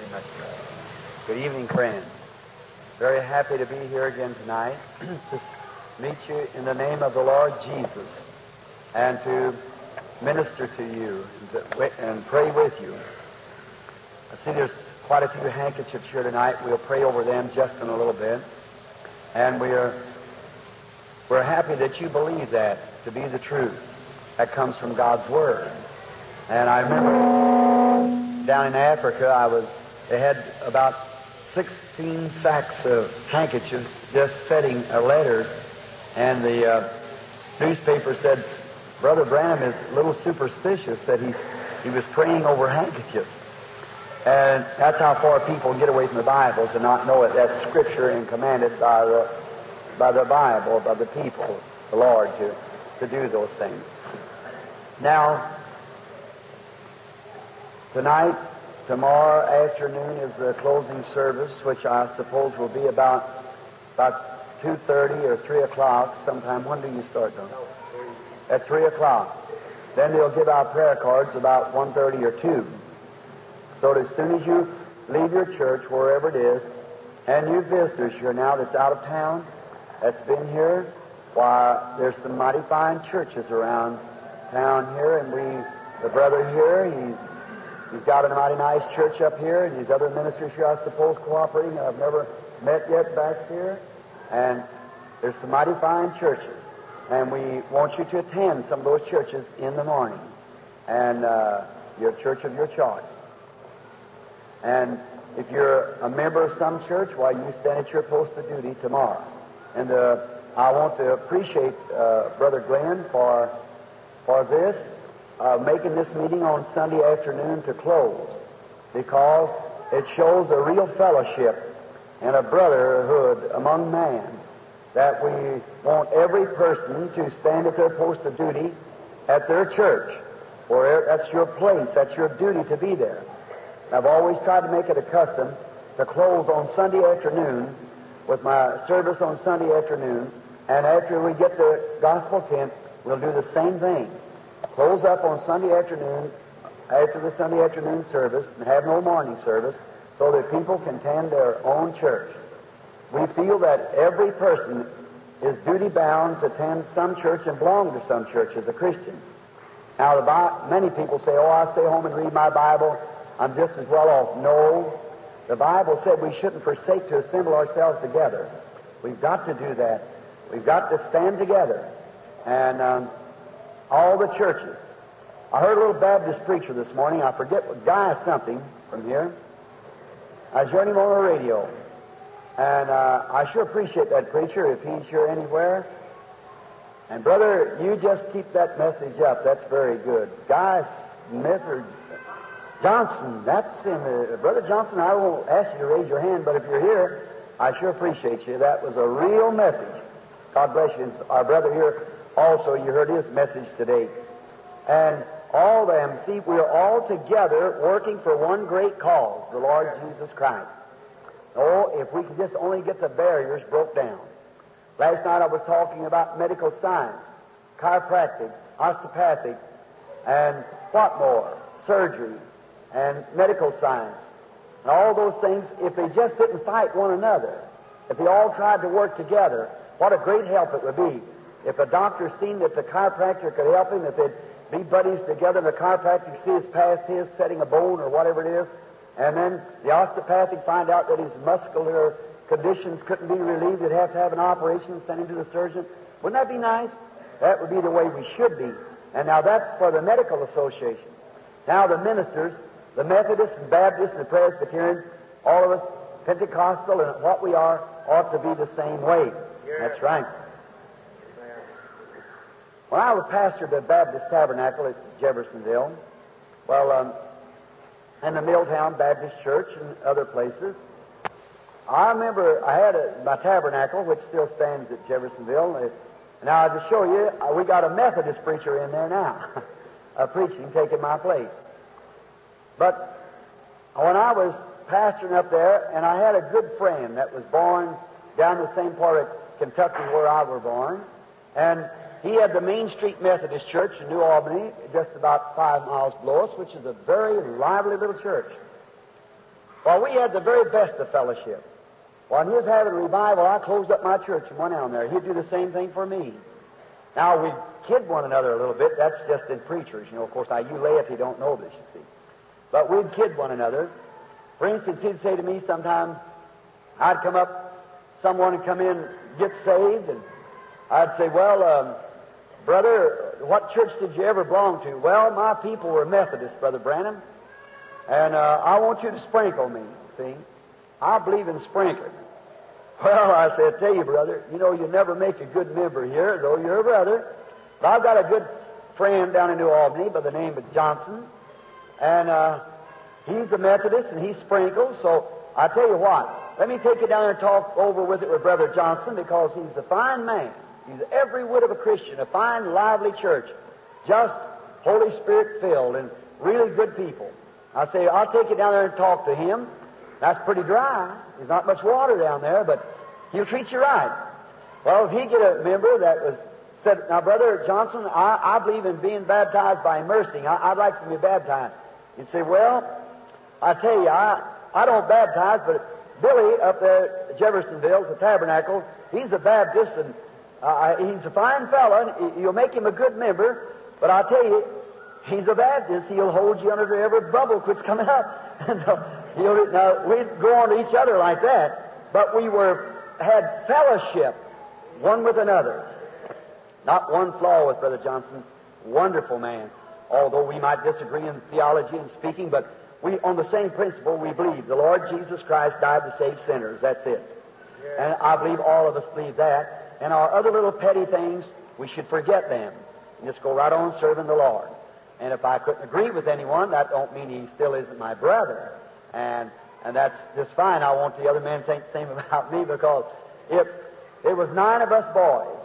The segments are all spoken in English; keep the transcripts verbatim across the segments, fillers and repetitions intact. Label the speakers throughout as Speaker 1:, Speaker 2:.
Speaker 1: very much. Good evening, friends. Very happy to be here again tonight to meet you in the name of the Lord Jesus and to minister to you and, to, and pray with you. I see there's quite a few handkerchiefs here tonight. We'll pray over them just in a little bit. And we're, we're happy that you believe that to be the truth that comes from God's Word. And I remember down in Africa, I was, they had about sixteen sacks of handkerchiefs just setting uh, letters, and the uh, newspaper said, Brother Branham is a little superstitious, that he's, he was praying over handkerchiefs. And that's how far people get away from the Bible, to not know it. That's Scripture and commanded by the, by the Bible, by the people, the Lord, to, to do those things. Now, tonight, tomorrow afternoon is the closing service, which I suppose will be about about two thirty or three o'clock sometime. When do you start, though? At three o'clock. Then they'll give out prayer cards about one thirty or two. So as soon as you leave your church, wherever it is, and you visitors here now that's out of town, that's been here, why, there's some mighty fine churches around town here, and we, the brother here, he's he's got a mighty nice church up here, and these other ministers here, I suppose, cooperating. I've never met yet back here, and there's some mighty fine churches, and we want you to attend some of those churches in the morning, and uh, your church of your choice. And if you're a member of some church, why, you stand at your post of duty tomorrow. And uh, I want to appreciate uh, Brother Glenn for for this, uh, making this meeting on Sunday afternoon to close, because it shows a real fellowship and a brotherhood among man, that we want every person to stand at their post of duty at their church, or that's your place, that's your duty to be there. I've always tried to make it a custom to close on Sunday afternoon with my service on Sunday afternoon, and after we get the gospel tent, we'll do the same thing. Close up on Sunday afternoon, after the Sunday afternoon service, and have no morning service, so that people can attend their own church. We feel that every person is duty-bound to attend some church and belong to some church as a Christian. Now, the Bi- many people say, oh, I'll stay home and read my Bible, I'm just as well off. No, the Bible said we shouldn't forsake to assemble ourselves together. We've got to do that. We've got to stand together. And um, all the churches. I heard a little Baptist preacher this morning. I forget what guy something from here. I was hearing him on the radio. And uh, I sure appreciate that preacher if he's here anywhere. And brother, you just keep that message up. That's very good. Guy Smith or Johnson, that's in the, Brother Johnson, I won't ask you to raise your hand, but if you're here, I sure appreciate you. That was a real message. God bless you. And our brother here also, you heard his message today. And all them, see, we're all together working for one great cause, the Lord Jesus Christ. Oh, if we could just only get the barriers broke down. Last night I was talking about medical science, chiropractic, osteopathic, and what more? Surgery, and medical science, and all those things. If they just didn't fight one another, if they all tried to work together, what a great help it would be. If a doctor seen that the chiropractor could help him, if they'd be buddies together, and the chiropractic sees past his setting a bone or whatever it is, and then the osteopathic find out that his muscular conditions couldn't be relieved, they'd have to have an operation, send him to the surgeon. Wouldn't that be nice? That would be the way we should be. And now that's for the medical association. Now the ministers, the Methodists and Baptists and the Presbyterian, all of us, Pentecostal and what we are, ought to be the same way. That's right. When I was pastor of the Baptist Tabernacle at Jeffersonville, well, um, and the Milltown Baptist Church and other places, I remember I had a, my tabernacle, which still stands at Jeffersonville. Now, to show you, we got a Methodist preacher in there now, uh, preaching, taking my place. But when I was pastoring up there, and I had a good friend that was born down the same part of Kentucky where I was born, and he had the Main Street Methodist Church in New Albany, just about five miles below us, which is a very lively little church. Well, we had the very best of fellowship. When he was having a revival, I closed up my church and went down there. He'd do the same thing for me. Now, we kid one another a little bit. That's just in preachers. You know, of course, now you laity don't know this, you see. But we'd kid one another. For instance, he'd say to me sometime, I'd come up, someone would come in, get saved, and I'd say, well, um, brother, what church did you ever belong to? Well, my people were Methodists, Brother Branham, and uh, I want you to sprinkle me, see. I believe in sprinkling. Well, I said, tell you, brother, you know, you never make a good member here, though you're a brother. But I've got a good friend down in New Albany by the name of Johnson, and uh, he's a Methodist, and he sprinkles. So I tell you what, let me take you down there and talk over with it with Brother Johnson, because he's a fine man. He's every whit of a Christian, a fine, lively church, just Holy Spirit filled, and really good people. I say, I'll take you down there and talk to him. That's pretty dry. There's not much water down there, but he'll treat you right. Well, if he get a member that was said, now, Brother Johnson, I, I believe in being baptized by immersing. I, I'd like to be baptized. He'd say, well, I tell you, I, I don't baptize, but Billy up there at Jeffersonville, the Tabernacle, he's a Baptist, and uh, he's a fine fellow, and you'll make him a good member, but I'll tell you, he's a Baptist. He'll hold you under every bubble quits coming up. He'll, now, we'd go on to each other like that, but we were had fellowship one with another. Not one flaw with Brother Johnson. Wonderful man. Although we might disagree in theology and speaking, but we, on the same principle, we believe the Lord Jesus Christ died to save sinners. That's it. And I believe all of us believe that. And our other little petty things, we should forget them and just go right on serving the Lord. And if I couldn't agree with anyone, that don't mean he still isn't my brother. And and that's just fine. I want the other men to think the same about me, because if it was nine of us boys,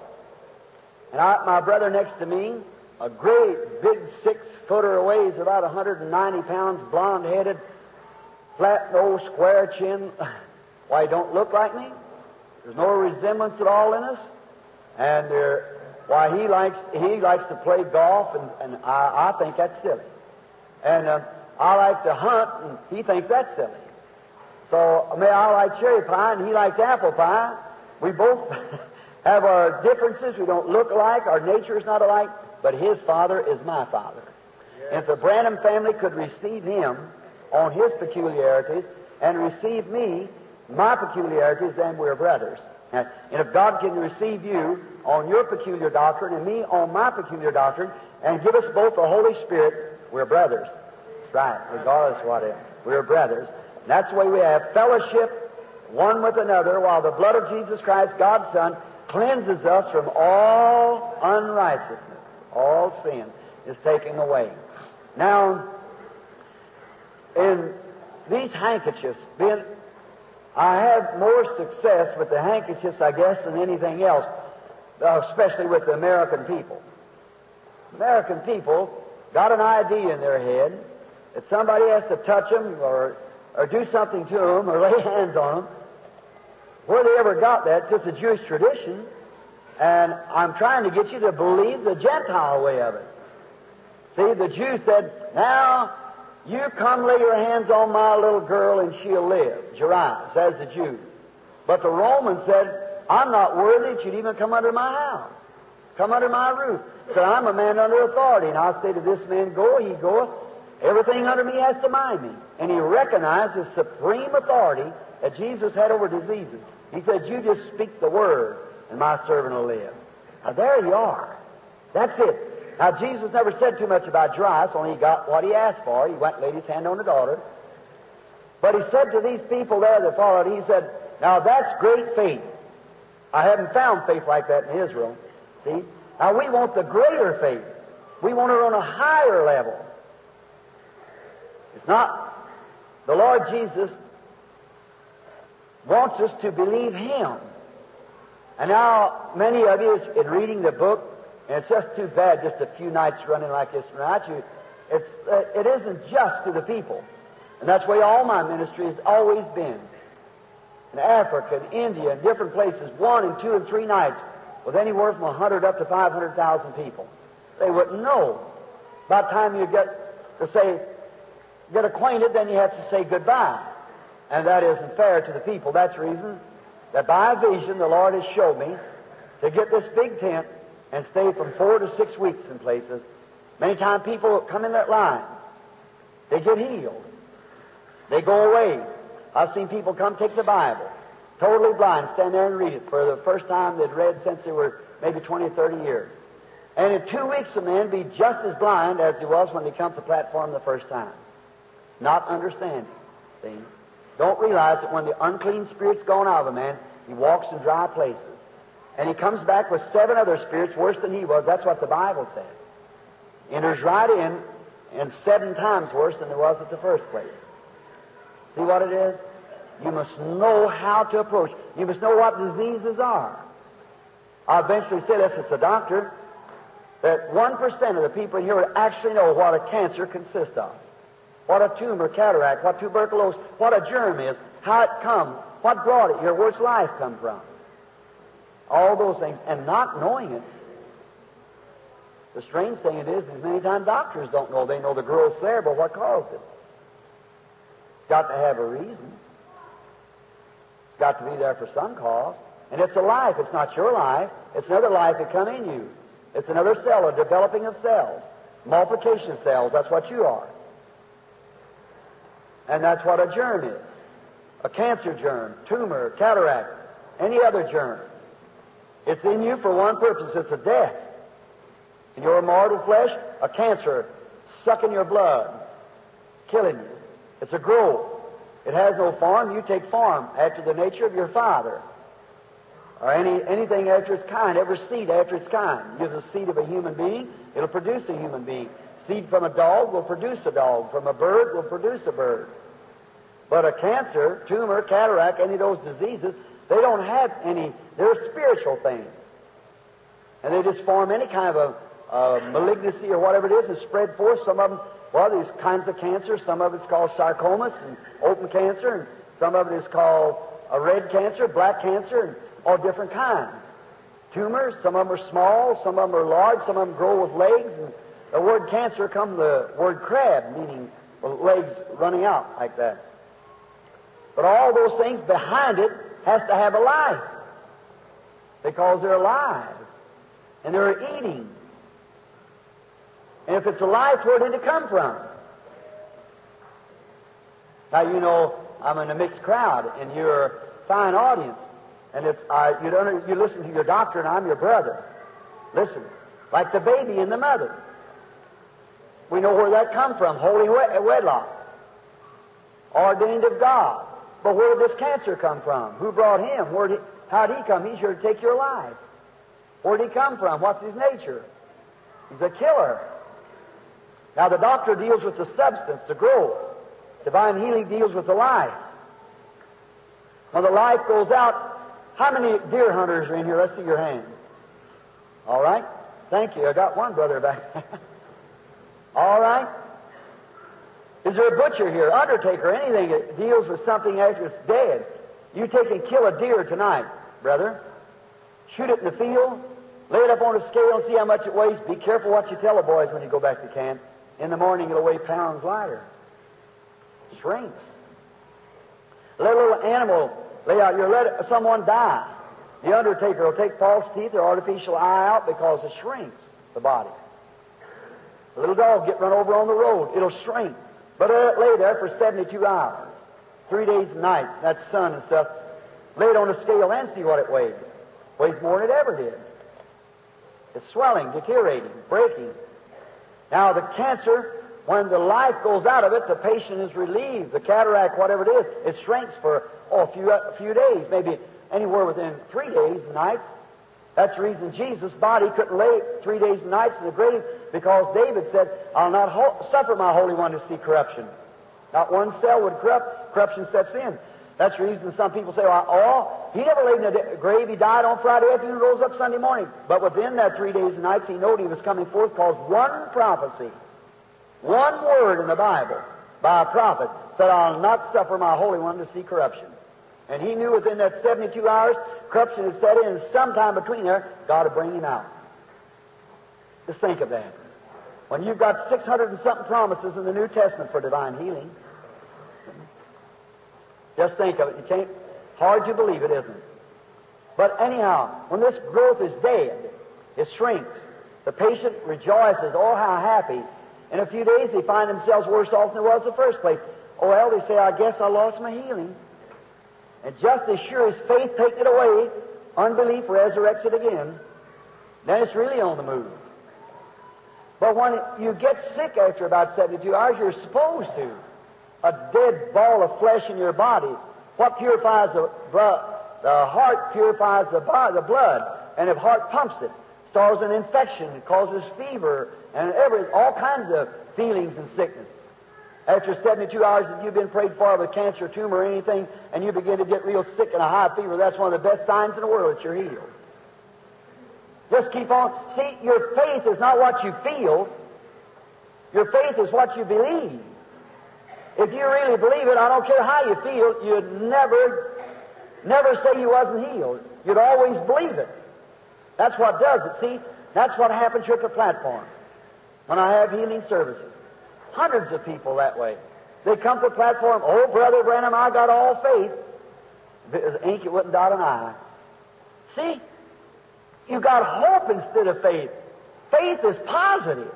Speaker 1: and I, my brother next to me, a great big six-footer, weighs about one hundred ninety pounds, blonde-headed, flat-nosed, square chin. Why, he don't look like me. There's no resemblance at all in us. And there, why, he likes he likes to play golf, and, and I, I think that's silly. And uh, I like to hunt, and he thinks that's silly. So, I mean, I like cherry pie, and he likes apple pie. We both have our differences. We don't look alike. Our nature is not alike. But his father is my father. Yes. And if the Branham family could receive him on his peculiarities and receive me, my peculiarities, then we're brothers. And if God can receive you on your peculiar doctrine and me on my peculiar doctrine and give us both the Holy Spirit, we're brothers. That's right, regardless of what it is. We're brothers. And that's the way we have fellowship one with another, while the blood of Jesus Christ, God's Son, cleanses us from all unrighteousness. All sin is taken away. Now, in these handkerchiefs, being, I have more success with the handkerchiefs, I guess, than anything else, uh, especially with the American people. American people got an idea in their head that somebody has to touch them or, or do something to them or lay hands on them. Where they ever got that, it's just a Jewish tradition. And I'm trying to get you to believe the Gentile way of it. See, the Jew said, now, you come lay your hands on my little girl and she'll live. Jairus, says the Jew. But the Roman said, I'm not worthy that you'd even come under my house. Come under my roof. Said, I'm a man under authority. And I'll say to this man, go, he goeth. Everything under me has to mind me. And he recognized his supreme authority that Jesus had over diseases. He said, you just speak the word, and my servant will live. Now, there you are. That's it. Now, Jesus never said too much about Jairus, only he got what he asked for. He went and laid his hand on the daughter. But he said to these people there that followed, he said, now, that's great faith. I haven't found faith like that in Israel. See? Now, we want the greater faith. We want it on a higher level. It's not the Lord Jesus wants us to believe Him. And now, many of you, in reading the book, and it's just too bad, just a few nights running like this tonight, you, it's, uh, it isn't just to the people. And that's the way all my ministry has always been. In Africa, and India, and different places, one and two and three nights, with anywhere from a hundred up to five hundred thousand people. They wouldn't know. By the time you get to say, get acquainted, then you have to say goodbye. And that isn't fair to the people. That's the reason that by a vision the Lord has showed me to get this big tent and stay from four to six weeks in places. Many times people come in that line. They get healed. They go away. I've seen people come take the Bible, totally blind, stand there and read it for the first time they'd read since they were maybe twenty, thirty years. And in two weeks the man be just as blind as he was when they come to the platform the first time. Not understanding. See? Don't realize that when the unclean spirit's gone out of a man, he walks in dry places. And he comes back with seven other spirits worse than he was. That's what the Bible said. Enters right in, and seven times worse than there was at the first place. See what it is? You must know how to approach. You must know what diseases are. I eventually say this as a doctor, that one percent of the people in here would actually know what a cancer consists of. What a tumor, cataract, what tuberculosis, what a germ is, how it comes, what brought it here, where its life come from. All those things, and not knowing it. The strange thing it is, is many times doctors don't know. They know the growth's there, but what caused it? It's got to have a reason. It's got to be there for some cause. And it's a life. It's not your life. It's another life that come in you. It's another cell, a developing of cells. Multiplication of cells. That's what you are. And that's what a germ is. A cancer germ, tumor, cataract, any other germ. It's in you for one purpose. It's a death. In your mortal flesh, a cancer sucking your blood, killing you. It's a growth. It has no form. You take form after the nature of your father. Or any anything after its kind, every seed after its kind. Gives a seed of a human being, it'll produce a human being. Seed from a dog will produce a dog. From a bird will produce a bird. But a cancer, tumor, cataract, any of those diseases, they don't have any, they're spiritual things. And they just form any kind of a, a malignancy or whatever it is and spread forth. Some of them, well, these kinds of cancer, some of it's called sarcomas and open cancer, and some of it is called a red cancer, black cancer, and all different kinds. Tumors, some of them are small, some of them are large, some of them grow with legs. And the word cancer comes from the word crab, meaning legs running out like that. But all those things behind it has to have a life. Because they're alive. And they're eating. And if it's alive, where did it come from? Now, you know, I'm in a mixed crowd, and you're a fine audience. And it's, uh, you, don't, you listen to your doctor, and I'm your brother. Listen, like the baby in the mother. We know where that come from, holy wedlock. Ordained of God. But where did this cancer come from? Who brought him? Where did he, how did he come? He's here to take your life. Where did he come from? What's his nature? He's a killer. Now the doctor deals with the substance, the growth. Divine healing deals with the life. When the life goes out, how many deer hunters are in here? Let's see your hand. All right. Thank you. I got one brother back. All right. Is there a butcher here, undertaker, anything that deals with something after it's dead? You take and kill a deer tonight, brother. Shoot it in the field. Lay it up on a scale and see how much it weighs. Be careful what you tell the boys when you go back to camp. In the morning it'll weigh pounds lighter. Shrinks. Let a little animal lay out. You let someone die. The undertaker will take false teeth or artificial eye out because it shrinks the body. A little dog get run over on the road. It'll shrink. But let it lay there for seventy-two hours. Three days and nights. That's sun and stuff. Lay it on a scale and see what it weighs. Weighs more than it ever did. It's swelling, deteriorating, breaking. Now the cancer, when the life goes out of it, the patient is relieved. The cataract, whatever it is, it shrinks for oh, a few a few days, maybe anywhere within three days and nights. That's the reason Jesus' body couldn't lay three days and nights in the grave, because David said, I'll not ho- suffer my Holy One to see corruption. Not one cell would corrupt. Corruption sets in. That's the reason some people say, well, oh, he never laid in a grave. He died on Friday afternoon and rose up Sunday morning. But within that three days and nights, he knew he was coming forth, because one prophecy, one word in the Bible by a prophet said, I'll not suffer my Holy One to see corruption. And he knew within that seventy-two hours, corruption had set in, and sometime between there, God would bring him out. Just think of that. When you've got six hundred and something promises in the New Testament for divine healing, just Just think of it. You can't, hard to believe it, isn't it? But anyhow, when this growth is dead, it shrinks. The patient rejoices, oh, how happy. In a few days, they find themselves worse off than they was in the first place. Oh, well, they say, I guess I lost my healing. And just as sure as faith taking it away, unbelief resurrects it again. Then it's really on the move. But when you get sick after about seventy-two hours, you're supposed to. A dead ball of flesh in your body. What purifies the blood? The heart purifies the, body, the blood. And if heart pumps it, starts an infection, it causes fever, and every, all kinds of feelings and sickness. After seventy-two hours, if you've been prayed for with cancer, tumor, or anything, and you begin to get real sick and a high fever, that's one of the best signs in the world that you're healed. Just keep on. See, your faith is not what you feel. Your faith is what you believe. If you really believe it, I don't care how you feel, you'd never, never say you wasn't healed. You'd always believe it. That's what does it. See, that's what happens here at the platform when I have healing services. Hundreds of people that way. They come to the platform, oh, Brother Branham, I got all faith. If it was ink, it wouldn't dot an I. See, you got hope instead of faith. Faith is positive.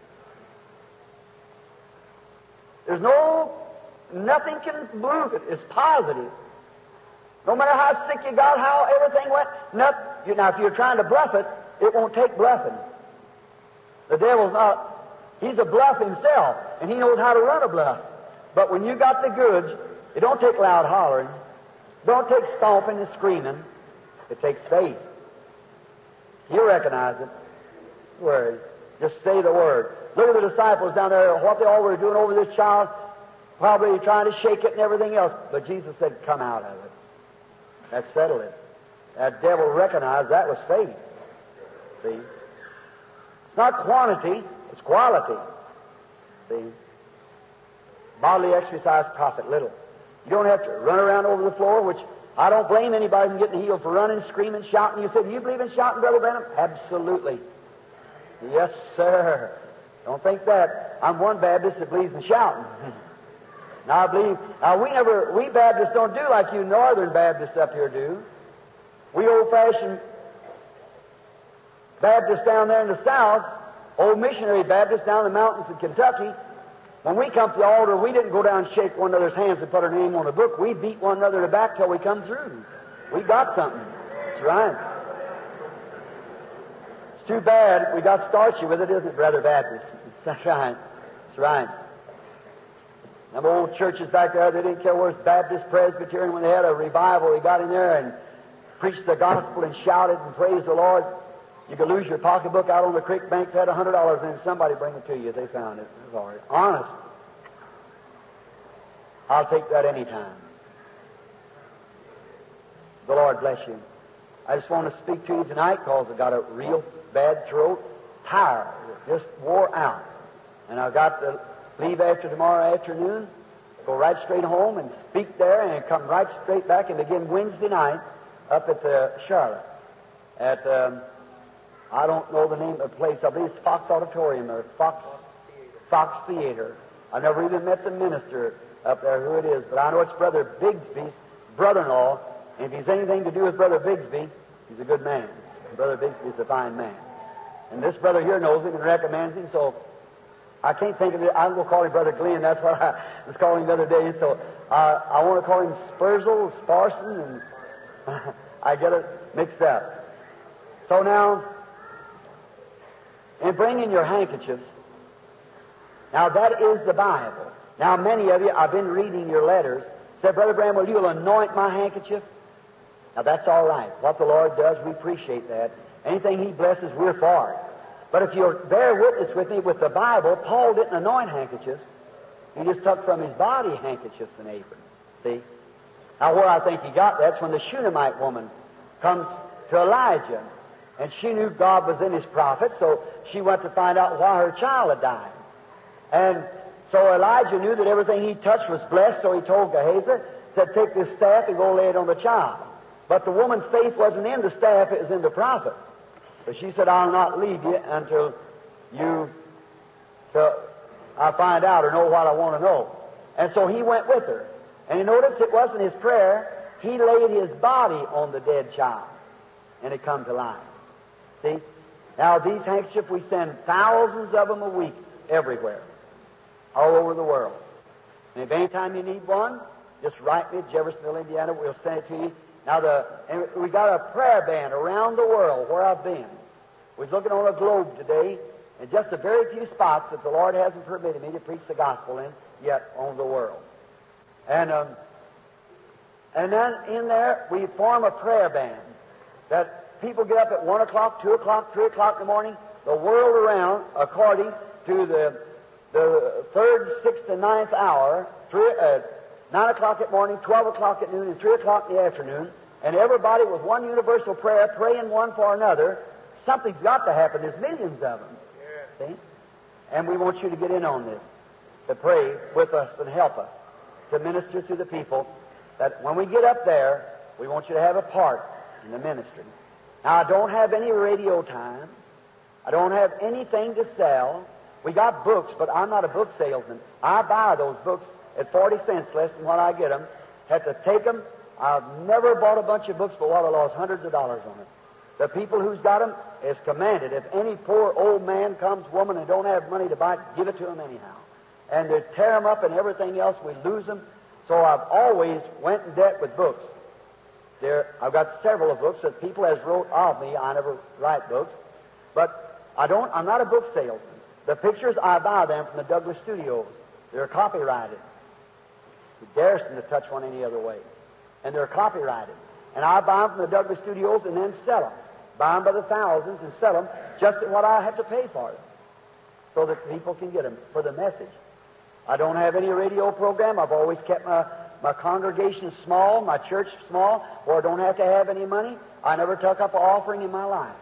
Speaker 1: There's no, nothing can move it. It's positive. No matter how sick you got, how everything went, nothing. You, now, if you're trying to bluff it, it won't take bluffing. The devil's not, he's a bluff himself, and he knows how to run a bluff. But when you got the goods, it don't take loud hollering. It don't take stomping and screaming. It takes faith. You recognize it. Don't worry. Just say the word. Look at the disciples down there, what they all were doing over this child, probably trying to shake it and everything else. But Jesus said, come out of it. That settled it. That devil recognized that was faith. See? It's not quantity, it's quality. See? Bodily exercise profit little. You don't have to run around over the floor, which I don't blame anybody from getting healed for running, screaming, shouting. You said, do you believe in shouting, Brother Branham? Absolutely. Yes, sir. Don't think that. I'm one Baptist that believes in shouting. Now I believe, now we never, we Baptists don't do like you Northern Baptists up here do. We old-fashioned Baptists down there in the South, old missionary Baptists down in the mountains of Kentucky, when we come to the altar, we didn't go down and shake one another's hands and put our name on a book. We beat one another in the back till we come through. We got something. That's right. It's too bad we got starchy with it, isn't it, Brother Baptist? That's right. That's right. Them old churches back there, they didn't care where it's Baptist, Presbyterian. When they had a revival, they got in there and preached the gospel and shouted and praised the Lord. You could lose your pocketbook out on the creek bank, had a hundred dollars in it, somebody bring it to you. They found it. It was all right. Honest. I'll take that any time. The Lord bless you. I just want to speak to you tonight because I've got a real bad throat, tired, just wore out. And I've got to leave after tomorrow afternoon, go right straight home and speak there and come right straight back and begin Wednesday night up at the Charlotte. At, um, I don't know the name of the place. I believe it's Fox Auditorium or Fox, Fox Theater. I've never even met the minister up there, who it is, but I know it's Brother Bigsby's brother-in-law, and if he's anything to do with Brother Bigsby, he's a good man. Brother Bigsby's a fine man. And this brother here knows him and recommends him, so I can't think of it. I'm going to call him Brother Glenn. That's what I was calling him the other day, so uh, I want to call him Spursel, Sparson, and I get it mixed up. So now, in bringing your handkerchiefs, now that is the Bible. Now many of you, I've been reading your letters, said, Brother Bramwell, you'll anoint my handkerchief. Now that's all right. What the Lord does, we appreciate that. Anything He blesses, we're for it. But if you'll bear witness with me with the Bible, Paul didn't anoint handkerchiefs. He just took from his body handkerchiefs and aprons. See? Now where I think he got that's when the Shunammite woman comes to Elijah. And she knew God was in his prophet, so she went to find out why her child had died. And so Elijah knew that everything he touched was blessed, so he told Gehazi, said, take this staff and go lay it on the child. But the woman's faith wasn't in the staff, it was in the prophet. So she said, I'll not leave you until you, till I find out or know what I want to know. And so he went with her. And you notice it wasn't his prayer. He laid his body on the dead child, and it come to life. See? Now, these handkerchiefs, we send thousands of them a week everywhere, all over the world. And if any time you need one, just write me at Jeffersonville, Indiana. We'll send it to you. Now, the and we got a prayer band around the world where I've been. We was looking on a globe today, and just a very few spots that the Lord hasn't permitted me to preach the gospel in yet on the world. And um, and then in there, we form a prayer band that people get up at one o'clock, two o'clock, three o'clock in the morning, the world around, according to the the third, sixth, and ninth hour, three, uh, nine o'clock at morning, twelve o'clock at noon, and three o'clock in the afternoon, and everybody with one universal prayer, praying one for another. Something's got to happen. There's millions of them. Yeah. See? And we want you to get in on this, to pray with us and help us, to minister to the people, that when we get up there, we want you to have a part in the ministry. Now, I don't have any radio time. I don't have anything to sell. We got books, but I'm not a book salesman. I buy those books at forty cents less than what I get them. Had to take them. I've never bought a bunch of books, but what I lost hundreds of dollars on it. The people who's got them is commanded. If any poor old man comes, woman, and don't have money to buy it, give it to them anyhow. And they tear them up and everything else, we lose them. So I've always went in debt with books. There, I've got several of books that people has wrote of me. I never write books, but I don't. I'm not a book salesman. The pictures, I buy them from the Douglas Studios. They're copyrighted. You dare them to touch one any other way. And they're copyrighted. And I buy them from the Douglas Studios and then sell them. Buy them by the thousands and sell them just at what I have to pay for them, so that people can get them for the message. I don't have any radio program. I've always kept my, my congregation small, my church small, where I don't have to have any money. I never took up an offering in my life.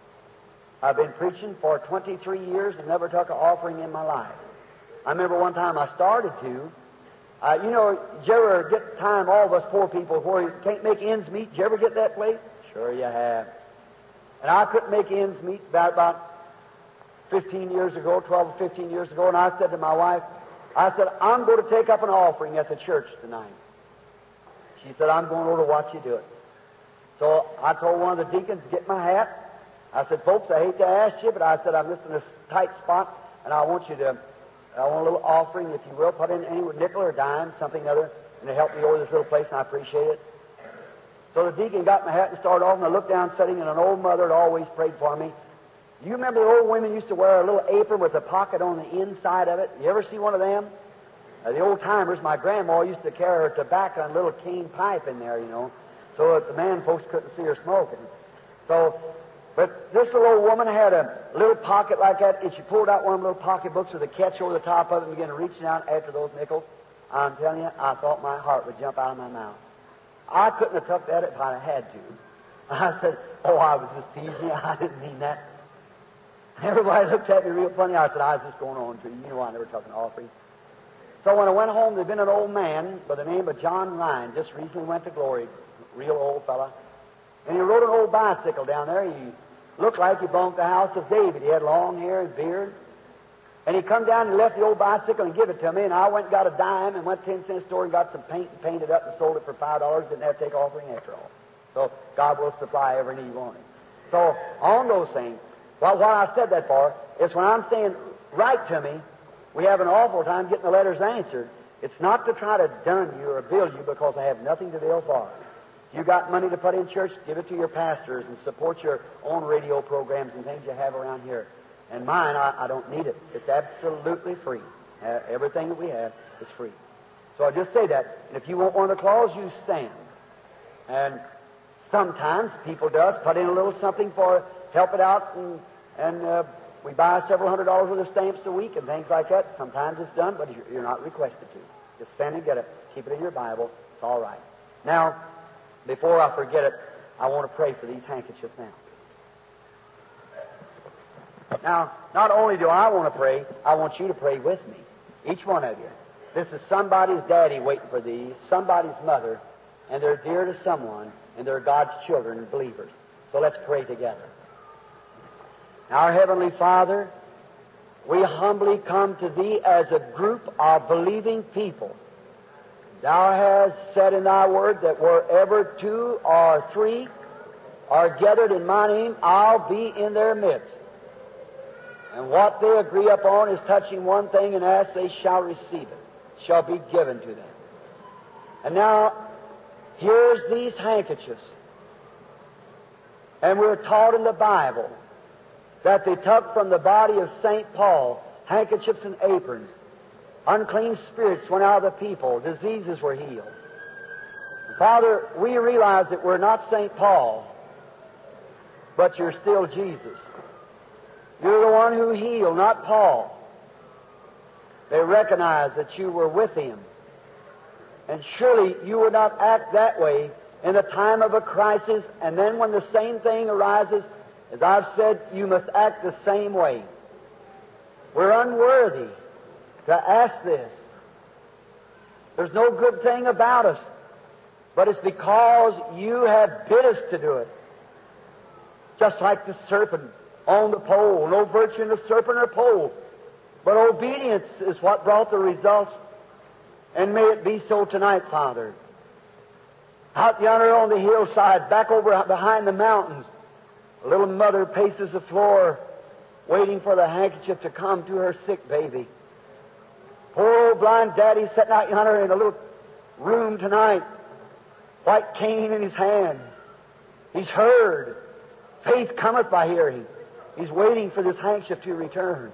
Speaker 1: I've been preaching for twenty-three years and never took an offering in my life. I remember one time I started to. Uh, you know, did you ever get time, all of us poor people, where you can't make ends meet? Did you ever get that place? Sure you have. And I couldn't make ends meet about, about fifteen years ago, twelve or fifteen years ago, and I said to my wife, I said, I'm going to take up an offering at the church tonight. She said, I'm going over to watch you do it. So I told one of the deacons to get my hat. I said, folks, I hate to ask you, but I said, I'm just in a tight spot, and I want you to, I want a little offering, if you will, put in any nickel or dime, something other, and to help me over this little place, and I appreciate it. So the deacon got my hat and started off, and I looked down, sitting, and an old mother had always prayed for me. You remember the old women used to wear a little apron with a pocket on the inside of it? You ever see one of them? Uh, the old-timers, my grandma used to carry her tobacco and a little cane pipe in there, you know, so that the man folks couldn't see her smoking. So, but this little old woman had a little pocket like that, and she pulled out one of them little pocketbooks with a catch over the top of it and began reaching out after those nickels. I'm telling you, I thought my heart would jump out of my mouth. I couldn't have took that if I had to. I said, oh, I was just teasing you. I didn't mean that. Everybody looked at me real funny. I said, I was just going on to you. You know I never took an offering. So when I went home, there'd been an old man by the name of John Ryan, just recently went to glory, real old fella. And he rode an old bicycle down there. He looked like he belonged to the house of David. He had long hair and beard. And he come down and left the old bicycle and give it to me. And I went and got a dime and went to ten cent store and got some paint and painted up and sold it for five dollars. Didn't have to take offering after all. So God will supply every need you want. So on those things, well, what I said that for is when I'm saying, write to me, we have an awful time getting the letters answered. It's not to try to dun you or bill you, because I have nothing to bill for. If you got money to put in church, give it to your pastors and support your own radio programs and things you have around here. And mine, I, I don't need it. It's absolutely free. Uh, everything that we have is free. So I just say that. And if you want one of the claws, you stand. And sometimes people does put in a little something for help it out, and and uh, we buy several hundred dollars worth of stamps a week and things like that. Sometimes it's done, but you're, you're not requested to. Just stand and get it. Keep it in your Bible. It's all right. Now, before I forget it, I want to pray for these handkerchiefs now. Now, not only do I want to pray, I want you to pray with me. Each one of you. This is somebody's daddy waiting for these, somebody's mother, and they're dear to someone, and they're God's children and believers. So let's pray together. Our Heavenly Father, we humbly come to Thee as a group of believing people, Thou hast said in Thy word that wherever two or three are gathered in My name, I'll be in their midst. And what they agree upon is touching one thing, and ask, they shall receive it, shall be given to them. And now, here's these handkerchiefs. And we're taught in the Bible that they took from the body of Saint Paul handkerchiefs and aprons. Unclean spirits went out of the people. Diseases were healed. Father, we realize that we're not Saint Paul, but you're still Jesus. You're the one who healed, not Paul. They recognized that you were with him. And surely you would not act that way in the time of a crisis, and then when the same thing arises, as I've said, you must act the same way. We're unworthy to ask this. There's no good thing about us, but it's because you have bid us to do it. Just like the serpent on the pole. No virtue in the serpent or pole, but obedience is what brought the results. And may it be so tonight, Father. Out yonder on the hillside, back over behind the mountains, a little mother paces the floor, waiting for the handkerchief to come to her sick baby. Poor old blind daddy sitting out yonder in a little room tonight, white cane in his hand. He's heard. Faith cometh by hearing. He's waiting for this handkerchief to return.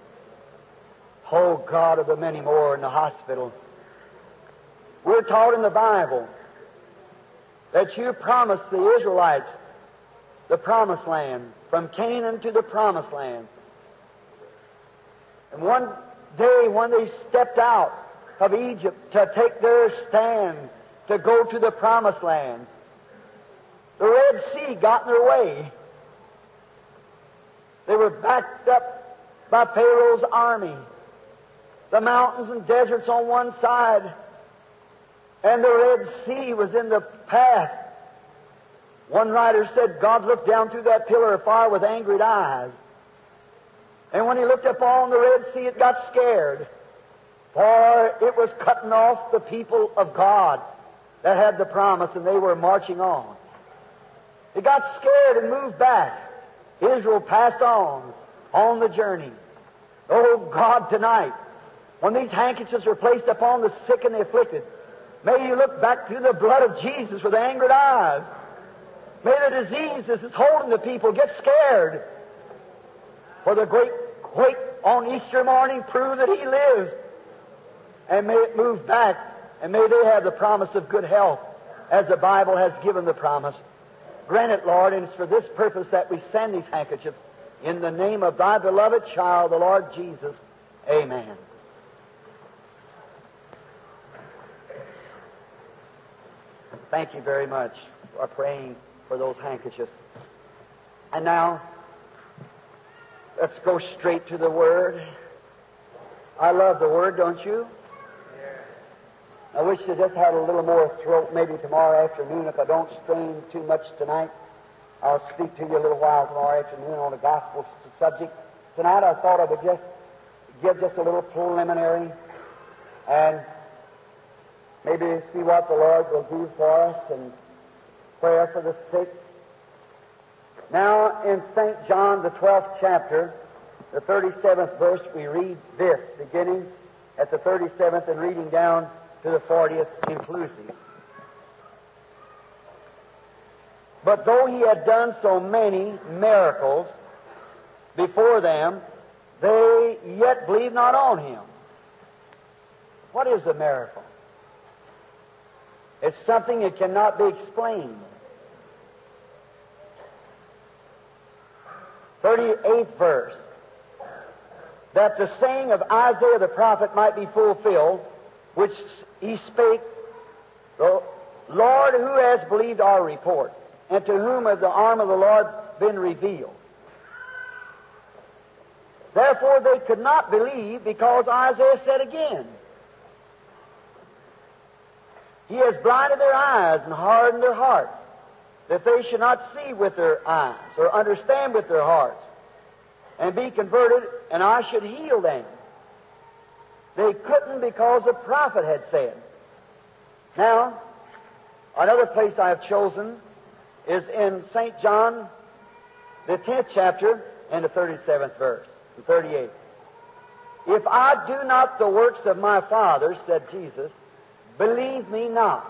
Speaker 1: Oh, God of the many more in the hospital. We're taught in the Bible that you promised the Israelites the promised land, from Canaan to the promised land. And one day when they stepped out of Egypt to take their stand to go to the promised land, the Red Sea got in their way. They were backed up by Pharaoh's army. The mountains and deserts on one side, and the Red Sea was in the path. One writer said God looked down through that pillar of fire with angered eyes. And when He looked upon the Red Sea, it got scared, for it was cutting off the people of God that had the promise, and they were marching on. It got scared and moved back. Israel passed on, on the journey. Oh, God, tonight, when these handkerchiefs are placed upon the sick and the afflicted, may you look back through the blood of Jesus with angered eyes. May the disease that's holding the people get scared. For the great quake on Easter morning proved that He lives. And may it move back, and may they have the promise of good health, as the Bible has given the promise. Grant it, Lord, and it's for this purpose that we send these handkerchiefs. In the name of Thy beloved child, the Lord Jesus. Amen. Thank you very much for praying for those handkerchiefs. And now, let's go straight to the Word. I love the Word, don't you? I wish you just had a little more throat maybe tomorrow afternoon. If I don't strain too much tonight, I'll speak to you a little while tomorrow afternoon on a gospel subject. Tonight I thought I would just give just a little preliminary and maybe see what the Lord will do for us and prayer for the sick. Now in Saint John, the twelfth chapter, the thirty-seventh verse, we read this, beginning at the thirty-seventh and reading down to the fortieth inclusive. But though He had done so many miracles before them, they yet believed not on Him. What is a miracle? It's something that cannot be explained. thirty-eighth verse. That the saying of Isaiah the prophet might be fulfilled, which he spake, the Lord, who has believed our report, and to whom has the arm of the Lord been revealed. Therefore they could not believe, because Isaiah said again, He has blinded their eyes and hardened their hearts, that they should not see with their eyes, or understand with their hearts, and be converted, and I should heal them. They couldn't, because the prophet had said. Now, another place I have chosen is in Saint John, the tenth chapter, and the thirty-seventh verse, the thirty-eighth. If I do not the works of my Father, said Jesus, believe me not.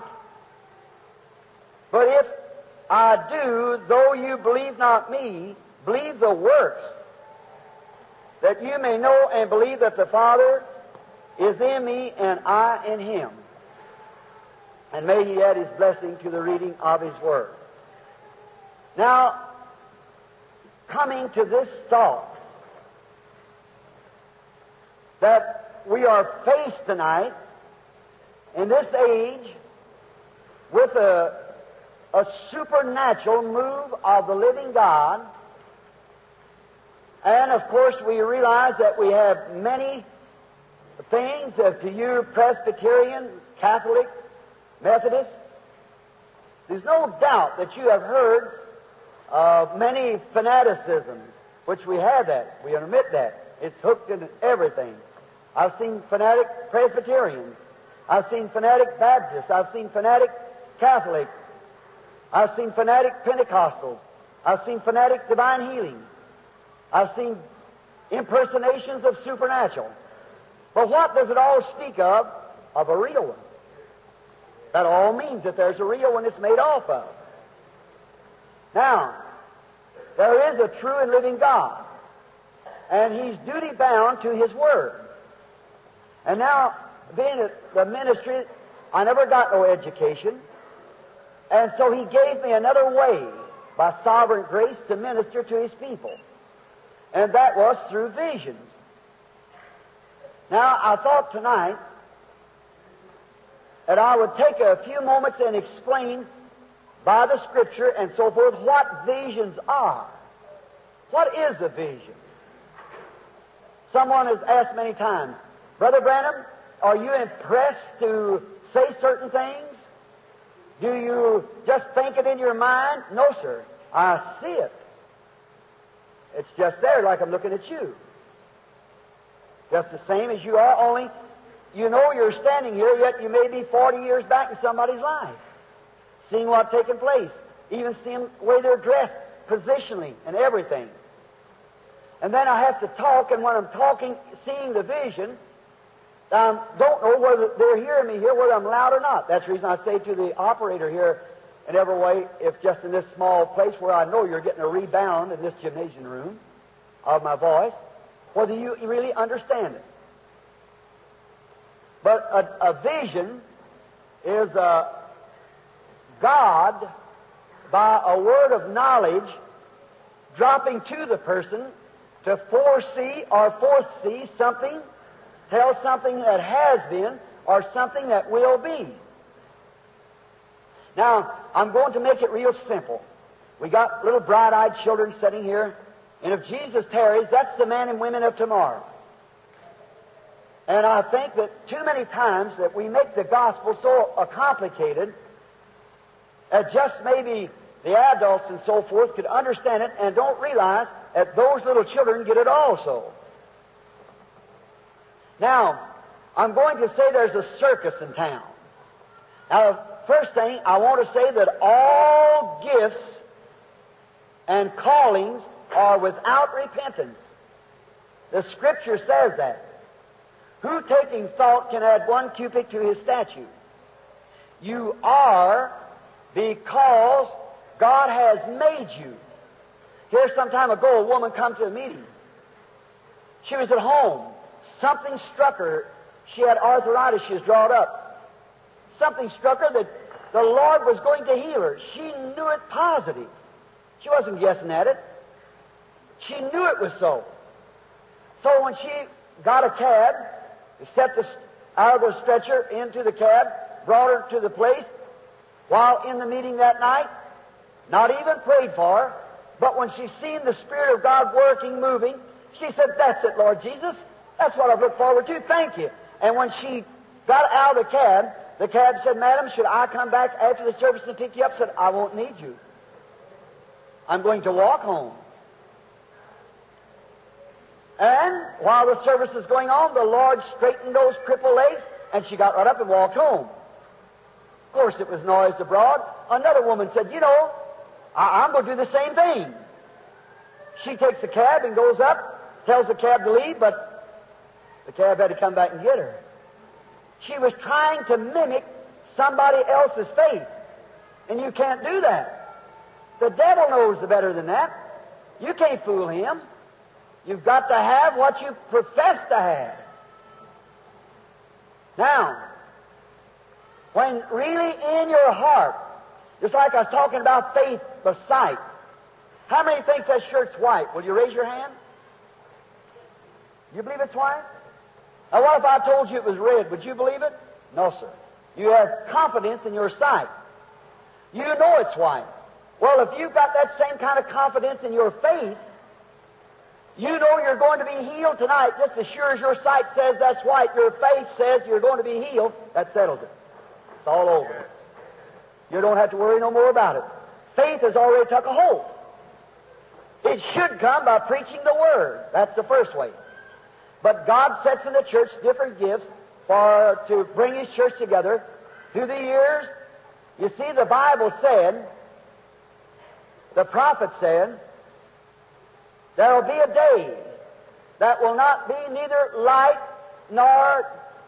Speaker 1: But if I do, though you believe not me, believe the works, that you may know and believe that the Father is in me and I in him. And may he add his blessing to the reading of his word. Now, coming to this thought, that we are faced tonight in this age with a, a supernatural move of the living God. And of course we realize that we have many things that to you Presbyterian, Catholic, Methodist, there's no doubt that you have heard of many fanaticisms, which we have that. We admit that. It's hooked into everything. I've seen fanatic Presbyterians. I've seen fanatic Baptists. I've seen fanatic Catholics. I've seen fanatic Pentecostals. I've seen fanatic divine healing. I've seen impersonations of supernatural. But what does it all speak of? Of a real one. That all means that there's a real one it's made off of. Now, there is a true and living God, and He's duty-bound to His Word. And now, being at the ministry, I never got no education, and so He gave me another way, by sovereign grace, to minister to His people. And that was through visions. Now, I thought tonight that I would take a few moments and explain by the Scripture and so forth what visions are. What is a vision? Someone has asked many times, Brother Branham, are you impressed to say certain things? Do you just think it in your mind? No, sir. I see it. It's just there like I'm looking at you. Just the same as you are, only you know you're standing here, yet you may be forty years back in somebody's life, seeing what's taken place, even seeing the way they're dressed, positionally, and everything. And then I have to talk, and when I'm talking, seeing the vision, I don't know whether they're hearing me here, whether I'm loud or not. That's the reason I say to the operator here, in every way, if just in this small place where I know you're getting a rebound in this gymnasium room of my voice, whether you really understand it. But a, a vision is a God, by a word of knowledge, dropping to the person to foresee or foresee something, tell something that has been or something that will be. Now, I'm going to make it real simple. We got little bright-eyed children sitting here, and if Jesus tarries, that's the men and women of tomorrow. And I think that too many times that we make the gospel so uh, complicated that just maybe the adults and so forth could understand it and don't realize that those little children get it also. Now, I'm going to say there's a circus in town. Now, first thing, I want to say that all gifts and callings are without repentance. The Scripture says that. Who taking thought can add one cubit to his statue? You are because God has made you. Here some time ago, a woman come to a meeting. She was at home. Something struck her. She had arthritis. She was drawn up. Something struck her that the Lord was going to heal her. She knew it positive. She wasn't guessing at it. She knew it was so. So when she got a cab, stepped out of the stretcher into the cab, brought her to the place, while in the meeting that night, not even prayed for her, but when she seen the Spirit of God working, moving, she said, "That's it, Lord Jesus. That's what I've looked forward to. Thank you." And when she got out of the cab, the cab said, "Madam, should I come back after the service and pick you up?" Said, "I won't need you. I'm going to walk home." And while the service was going on, the Lord straightened those crippled legs, and she got right up and walked home. Of course, it was noised abroad. Another woman said, you know, I- I'm going to do the same thing. She takes the cab and goes up, tells the cab to leave, but the cab had to come back and get her. She was trying to mimic somebody else's faith, and you can't do that. The devil knows better than that. You can't fool him. You've got to have what you profess to have. Now, when really in your heart, just like I was talking about faith by sight, how many think that shirt's white? Will you raise your hand? You believe it's white? Now, what if I told you it was red? Would you believe it? No, sir. You have confidence in your sight. You know it's white. Well, if you've got that same kind of confidence in your faith, you know you're going to be healed tonight just as sure as your sight says that's white. Your faith says you're going to be healed. That settles it. It's all over. You don't have to worry no more about it. Faith has already took a hold. It should come by preaching the Word. That's the first way. But God sets in the church different gifts for to bring His church together. Through the years, you see, the Bible said, the prophet said, there will be a day that will not be neither light nor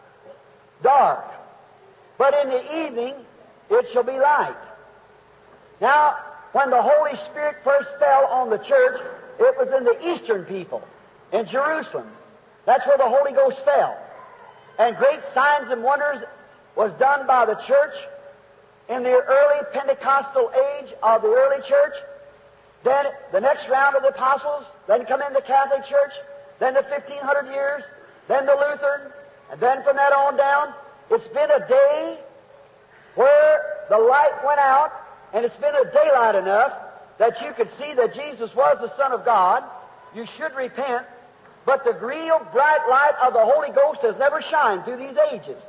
Speaker 1: dark, but in the evening it shall be light. Now, when the Holy Spirit first fell on the church, it was in the eastern people, in Jerusalem. That's where the Holy Ghost fell. And great signs and wonders was done by the church in the early Pentecostal age of the early church. Then the next round of the apostles, then come in the Catholic Church, then the fifteen hundred years, then the Lutheran, and then from that on down. It's been a day where the light went out, and it's been a daylight enough that you could see that Jesus was the Son of God. You should repent, but the real bright light of the Holy Ghost has never shined through these ages.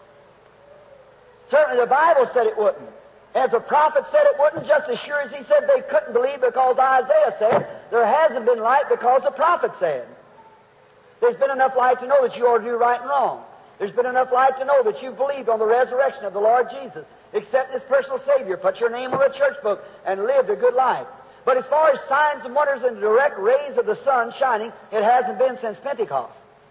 Speaker 1: Certainly the Bible said it wouldn't. As the prophet said it wouldn't, just as sure as he said they couldn't believe because Isaiah said, there hasn't been light because the prophet said. There's been enough light to know that you ought to do right and wrong. There's been enough light to know that you believed on the resurrection of the Lord Jesus, accept His personal Savior, put your name on the church book, and lived a good life. But as far as signs and wonders and direct rays of the sun shining, it hasn't been since Pentecost.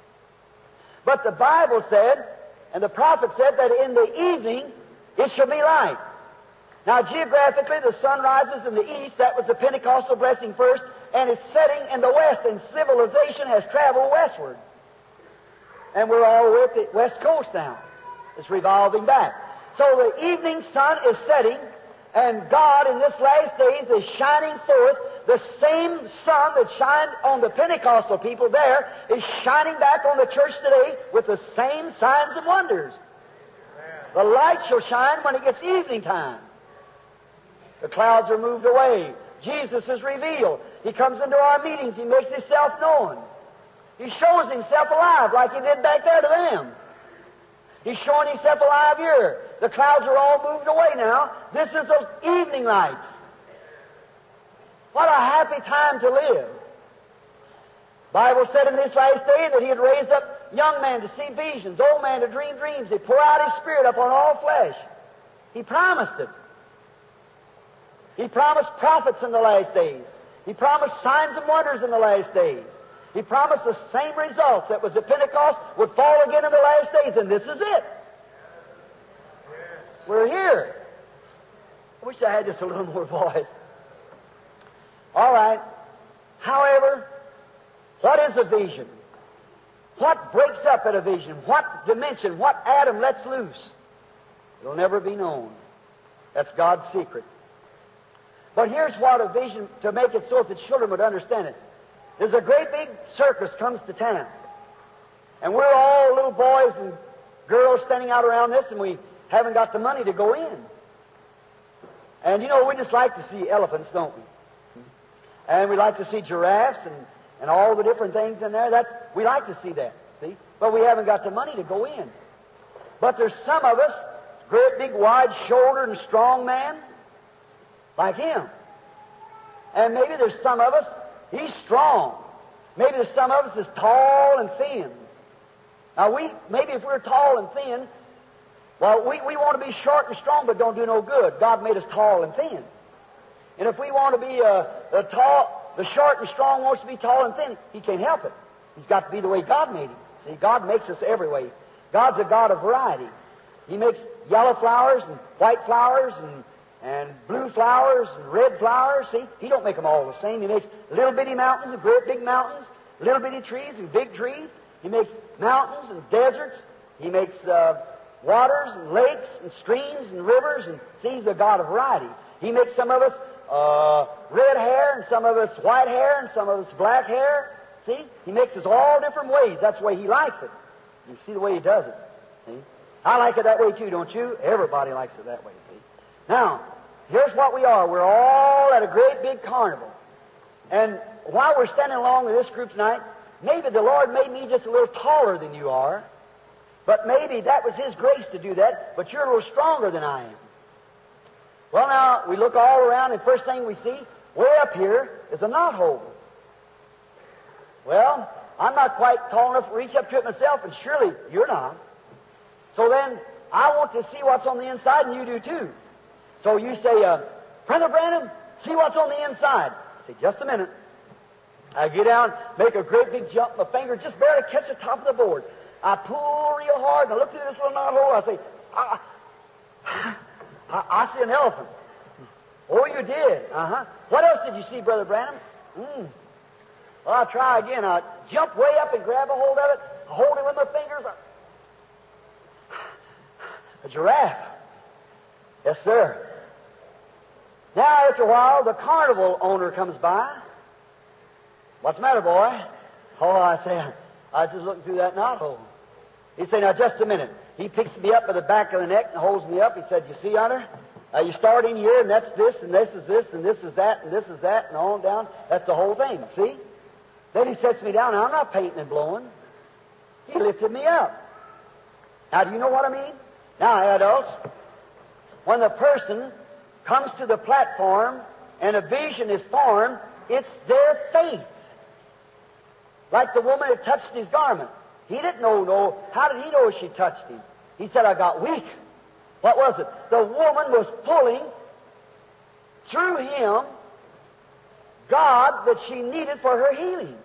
Speaker 1: But the Bible said, and the prophet said, that in the evening it shall be light. Now, geographically, the sun rises in the east. That was the Pentecostal blessing first. And it's setting in the west, and civilization has traveled westward. And we're all the way at the west coast now. It's revolving back. So the evening sun is setting, and God in this last days is shining forth. The same sun that shined on the Pentecostal people there is shining back on the church today with the same signs and wonders. The light shall shine when it gets evening time. The clouds are moved away. Jesus is revealed. He comes into our meetings. He makes Himself known. He shows Himself alive like He did back there to them. He's showing Himself alive here. The clouds are all moved away now. This is those evening lights. What a happy time to live. The Bible said in this last day that He had raised up young men to see visions, old men to dream dreams. He poured out His Spirit upon all flesh. He promised it. He promised prophets in the last days. He promised signs and wonders in the last days. He promised the same results that was at Pentecost would fall again in the last days, and this is it. We're here. I wish I had just a little more voice. All right. However, what is a vision? What breaks up at a vision? What dimension? What atom lets loose? It'll never be known. That's God's secret. But here's what a vision, to make it so that children would understand it. There's a great big circus comes to town. And we're all little boys and girls standing out around this, and we haven't got the money to go in. And you know, we just like to see elephants, don't we? And we like to see giraffes and, and all the different things in there. That's, we like to see that, see? But we haven't got the money to go in. But there's some of us, great big wide-shouldered and strong man, like him. And maybe there's some of us, he's strong. Maybe there's some of us that's tall and thin. Now, we maybe if we're tall and thin, Well, we, we want to be short and strong, but don't do no good. God made us tall and thin. And if we want to be a, a tall, the short and strong wants to be tall and thin, he can't help it. He's got to be the way God made him. See, God makes us every way. God's a God of variety. He makes yellow flowers and white flowers and, and blue flowers and red flowers. See, He don't make them all the same. He makes little bitty mountains and great big mountains, little bitty trees and big trees. He makes mountains and deserts. He makes uh, waters and lakes and streams and rivers. And see, He's a God of variety. He makes some of us uh, red hair and some of us white hair and some of us black hair. See, He makes us all different ways. That's the way He likes it. You see the way He does it. See? I like it that way too, don't you? Everybody likes it that way, see. Now, here's what we are. We're all at a great big carnival. And while we're standing along with this group tonight, maybe the Lord made me just a little taller than you are. But maybe that was His grace to do that, but you're a little stronger than I am. Well, now, we look all around, and first thing we see, way up here, is a knothole. Well, I'm not quite tall enough to reach up to it myself, and surely you're not. So then, I want to see what's on the inside, and you do too. So you say, uh, Brother Branham, see what's on the inside. I say, just a minute. I get down, make a great big jump, my finger just barely catch the top of the board. I pull real hard, and I look through this little knothole, I say, I, I, I see an elephant. Oh, you did? Uh-huh. What else did you see, Brother Branham? Mm. Well, I'll try again. I jump way up and grab a hold of it, I hold it with my fingers. I, A giraffe. Yes, sir. Now, after a while, the carnival owner comes by. What's the matter, boy? Oh, I say, I was just looking through that knothole. He said, now, just a minute. He picks me up by the back of the neck and holds me up. He said, you see, Hunter, uh, you start in here, and that's this, and this is this, and this is that, and this is that, and on down. That's the whole thing, see? Then he sets me down. Now, I'm not painting and blowing. He lifted me up. Now, do you know what I mean? Now, adults, when the person comes to the platform and a vision is formed, it's their faith. Like the woman that touched his garment. He didn't know, no. How did he know she touched him? He said, I got weak. What was it? The woman was pulling through him God that she needed for her healing.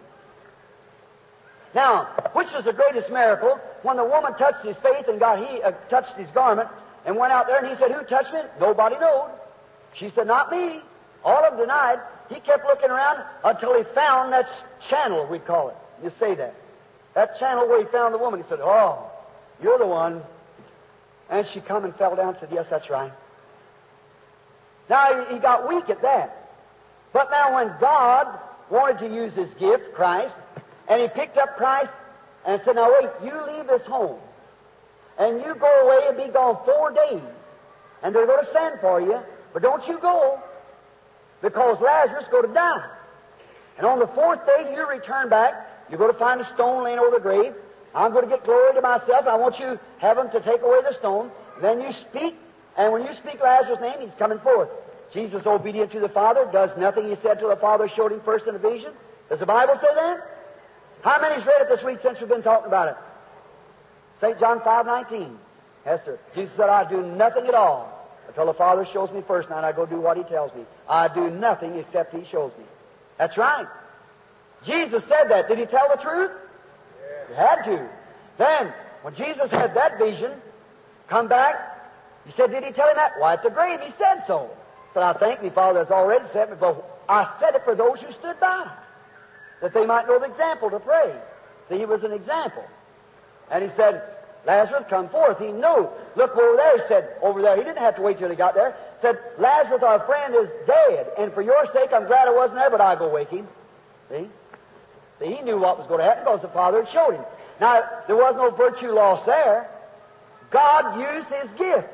Speaker 1: Now, which was the greatest miracle? When the woman touched his faith and got he uh, touched his garment and went out there and he said, who touched me? Nobody knowed. She said, not me. All of them denied. He kept looking around until he found that channel, we call it. You say that. That channel where he found the woman. He said, oh, you're the one. And she come and fell down and said, yes, that's right. Now, he got weak at that. But now when God wanted to use His gift, Christ, and He picked up Christ and said, now wait, you leave this home, and you go away and be gone four days, and they're going to send for you, but don't you go, because Lazarus is going to die. And on the fourth day you return back, you're going to find a stone laying over the grave. I'm going to get glory to myself. I want you to have them to take away the stone. Then you speak, and when you speak Lazarus' name, he's coming forth. Jesus, obedient to the Father, does nothing he said till the Father showed him first in a vision. Does the Bible say that? How many's read it this week since we've been talking about it? Saint John five nineteen. Yes, sir. Jesus said, I do nothing at all until the Father shows me first, and I go do what He tells me. I do nothing except He shows me. That's right. Jesus said that. Did He tell the truth? Yeah. He had to. Then, when Jesus had that vision, come back, He said, did He tell him that? Why, at the grave, He said so. He said, I thank Thee, Father, has already said me, but I said it for those who stood by, that they might know the example to pray. See, He was an example. And He said, Lazarus, come forth. He knew. Look over there, He said, over there. He didn't have to wait till he got there. He said, Lazarus, our friend, is dead, and for your sake, I'm glad I wasn't there, but I'll go wake him. See? See, He knew what was going to happen because the Father had showed Him. Now, there was no virtue loss there. God used His gift.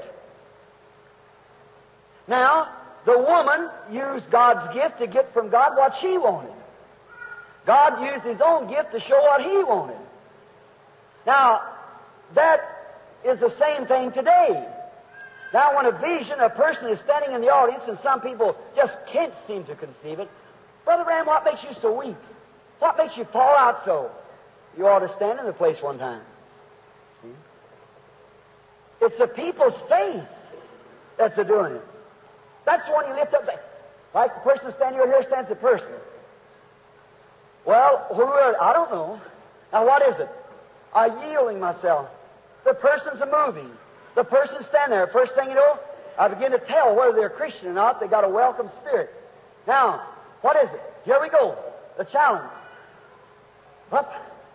Speaker 1: Now, the woman used God's gift to get from God what she wanted. God used His own gift to show what He wanted. Now, that is the same thing today. Now, when a vision, a person is standing in the audience, and some people just can't seem to conceive it, Brother Ram, what makes you so weak? What makes you fall out so? You ought to stand in the place one time. See? It's the people's faith that's a doing it. That's when you lift up, like the person standing over here stands a person. Well, who are they? I don't know. Now what is it? I'm yielding myself. The person's a moving. The person's standing there. First thing you know, I begin to tell whether they're Christian or not. They got a welcome spirit. Now, what is it? Here we go. The challenge. Up.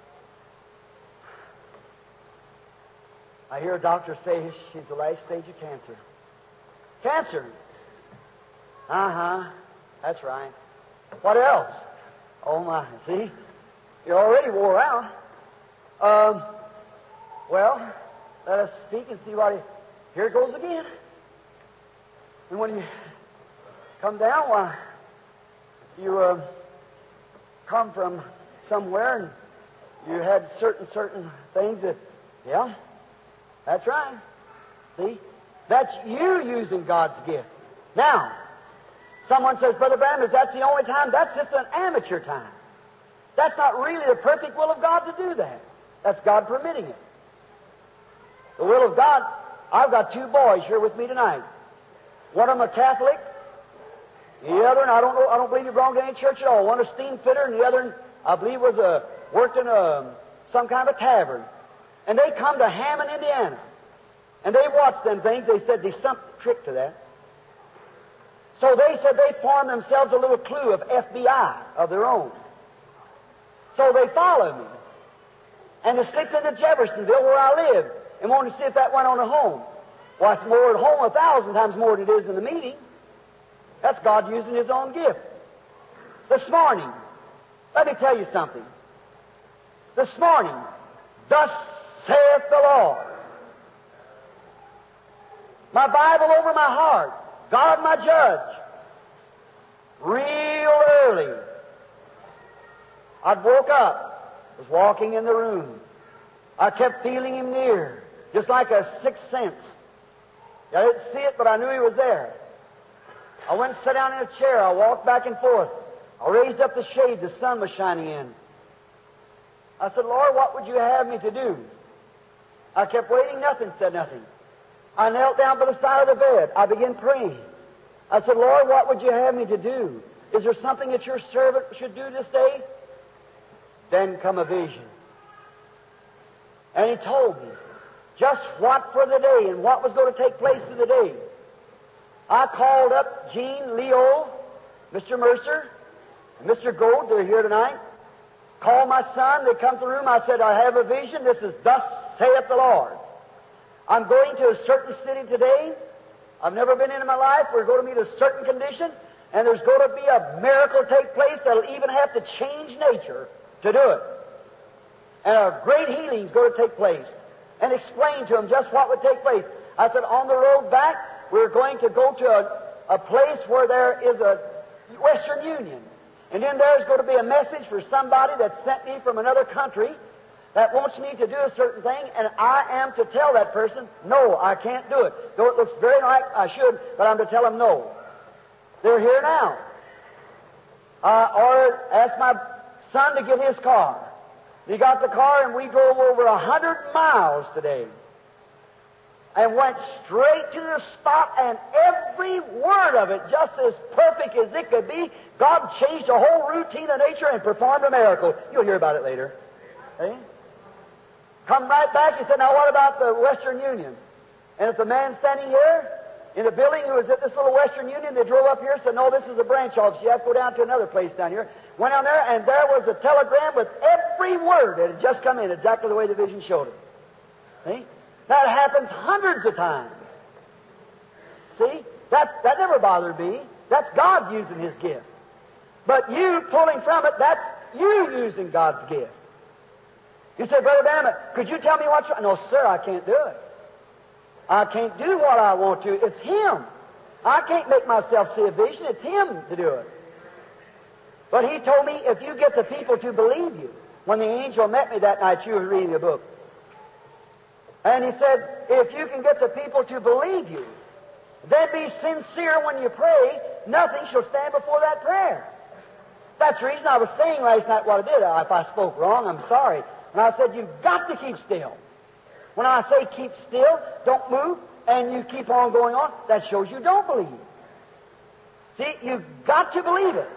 Speaker 1: I hear a doctor say she's the last stage of cancer. Cancer. Uh-huh. That's right. What else? Oh, my. See? You're already wore out. Um, well, let us speak and see what he... Here it goes again. And when you come down, why, you uh, come from somewhere and you had certain, certain things that... Yeah, that's right. See? That's you using God's gift. Now, someone says, Brother Branham, is that the only time? That's just an amateur time. That's not really the perfect will of God to do that. That's God permitting it. The will of God, I've got two boys here with me tonight. One of them a Catholic. The other, and I don't know, I don't believe he belonged to any church at all. One a steam fitter, and the other, I believe, was a worked in a some kind of a tavern. And they come to Hammond, Indiana. And they watched them things. They said there's some trick to that. So they said they formed themselves a little clue of F B I of their own. So they followed me. And they slipped into Jeffersonville where I live and wanted to see if that went on at home. Well, it's more at home a thousand times more than it is in the meeting. That's God using His own gift. This morning, let me tell you something. This morning, thus saith the Lord. My Bible over my heart. God my judge. Real early. I'd woke up, was walking in the room. I kept feeling Him near, just like a sixth sense. I didn't see it, but I knew He was there. I went and sat down in a chair. I walked back and forth. I raised up the shade. The sun was shining in. I said, Lord, what would you have me to do? I kept waiting. Nothing, said nothing. I knelt down by the side of the bed. I began praying. I said, Lord, what would you have me to do? Is there something that your servant should do this day? Then come a vision. And He told me just what for the day and what was going to take place in the day. I called up Gene, Leo, Mister Mercer, and Mister Gold. They're here tonight. Called my son. They come to the room. I said, I have a vision. This is thus saith the Lord. I'm going to a certain city today. I've never been in my life. We're going to meet a certain condition, and there's going to be a miracle take place that'll even have to change nature to do it. And a great healing is going to take place. And explain to him just what would take place. I said, on the road back, we're going to go to a, a place where there is a Western Union. And then there's going to be a message for somebody that sent me from another country that wants me to do a certain thing, and I am to tell that person, no, I can't do it. Though it looks very like I should, but I'm to tell them no. They're here now. I ordered, asked my son to get his car. He got the car, and we drove over a hundred miles today. And went straight to the spot, and every word of it, just as perfect as it could be, God changed the whole routine of nature and performed a miracle. You'll hear about it later. Eh? Come right back. He said, now what about the Western Union? And if the man standing here in the building who was at this little Western Union, they drove up here and said, no, this is a branch office. You have to go down to another place down here. Went down there, and there was a telegram with every word that had just come in, exactly the way the vision showed it. See? That happens hundreds of times. See? That, that never bothered me. That's God using His gift. But you pulling from it, that's you using God's gift. You say, Brother Branham, could you tell me what's wrong? No, sir, I can't do it. I can't do what I want to. It's Him. I can't make myself see a vision. It's Him to do it. But He told me, if you get the people to believe you, when the angel met me that night, she was reading a book. And He said, if you can get the people to believe you, then be sincere when you pray, nothing shall stand before that prayer. That's the reason I was saying last night what I did. If I spoke wrong, I'm sorry. And I said, you've got to keep still. When I say keep still, don't move, and you keep on going on, that shows you don't believe. See, you've got to believe it.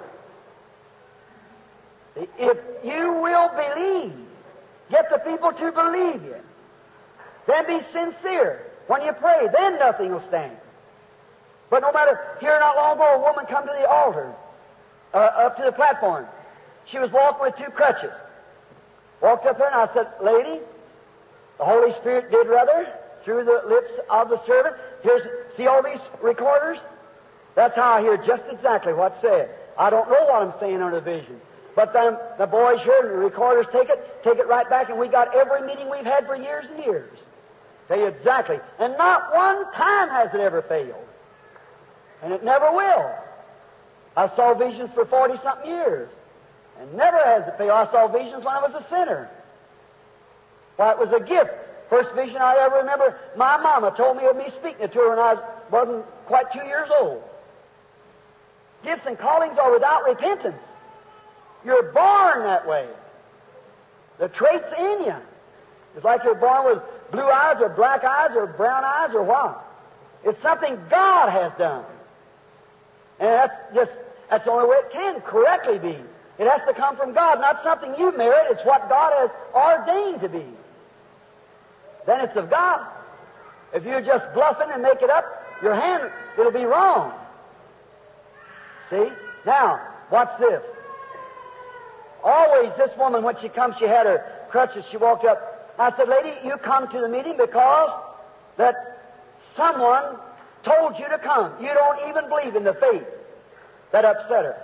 Speaker 1: If you will believe, get the people to believe you, then be sincere. When you pray, then nothing will stand. But no matter, here not long ago, a woman come to the altar, uh, up to the platform. She was walking with two crutches. Walked up there and I said, lady, the Holy Spirit did rather, through the lips of the servant. Here's, see all these recorders? That's how I hear just exactly what's said. I don't know what I'm saying under vision. But then the boys here and the recorders take it, take it right back, and we got every meeting we've had for years and years. Tell you exactly. And not one time has it ever failed. And it never will. I saw visions for forty-something years. And never has it failed. I saw visions when I was a sinner. Why, it was a gift. First vision I ever remember, my mama told me of me speaking it to her when I was, wasn't quite two years old. Gifts and callings are without repentance. You're born that way. The trait's in you. It's like you're born with blue eyes or black eyes or brown eyes or what. It's something God has done. And that's just, that's the only way it can correctly be. It has to come from God, not something you merit. It's what God has ordained to be. Then it's of God. If you're just bluffing and make it up, your hand, it'll be wrong. See? Now, watch this. Always, this woman, when she comes, she had her crutches, she walked up. I said, lady, you come to the meeting because that someone told you to come. You don't even believe in the faith. That upset her.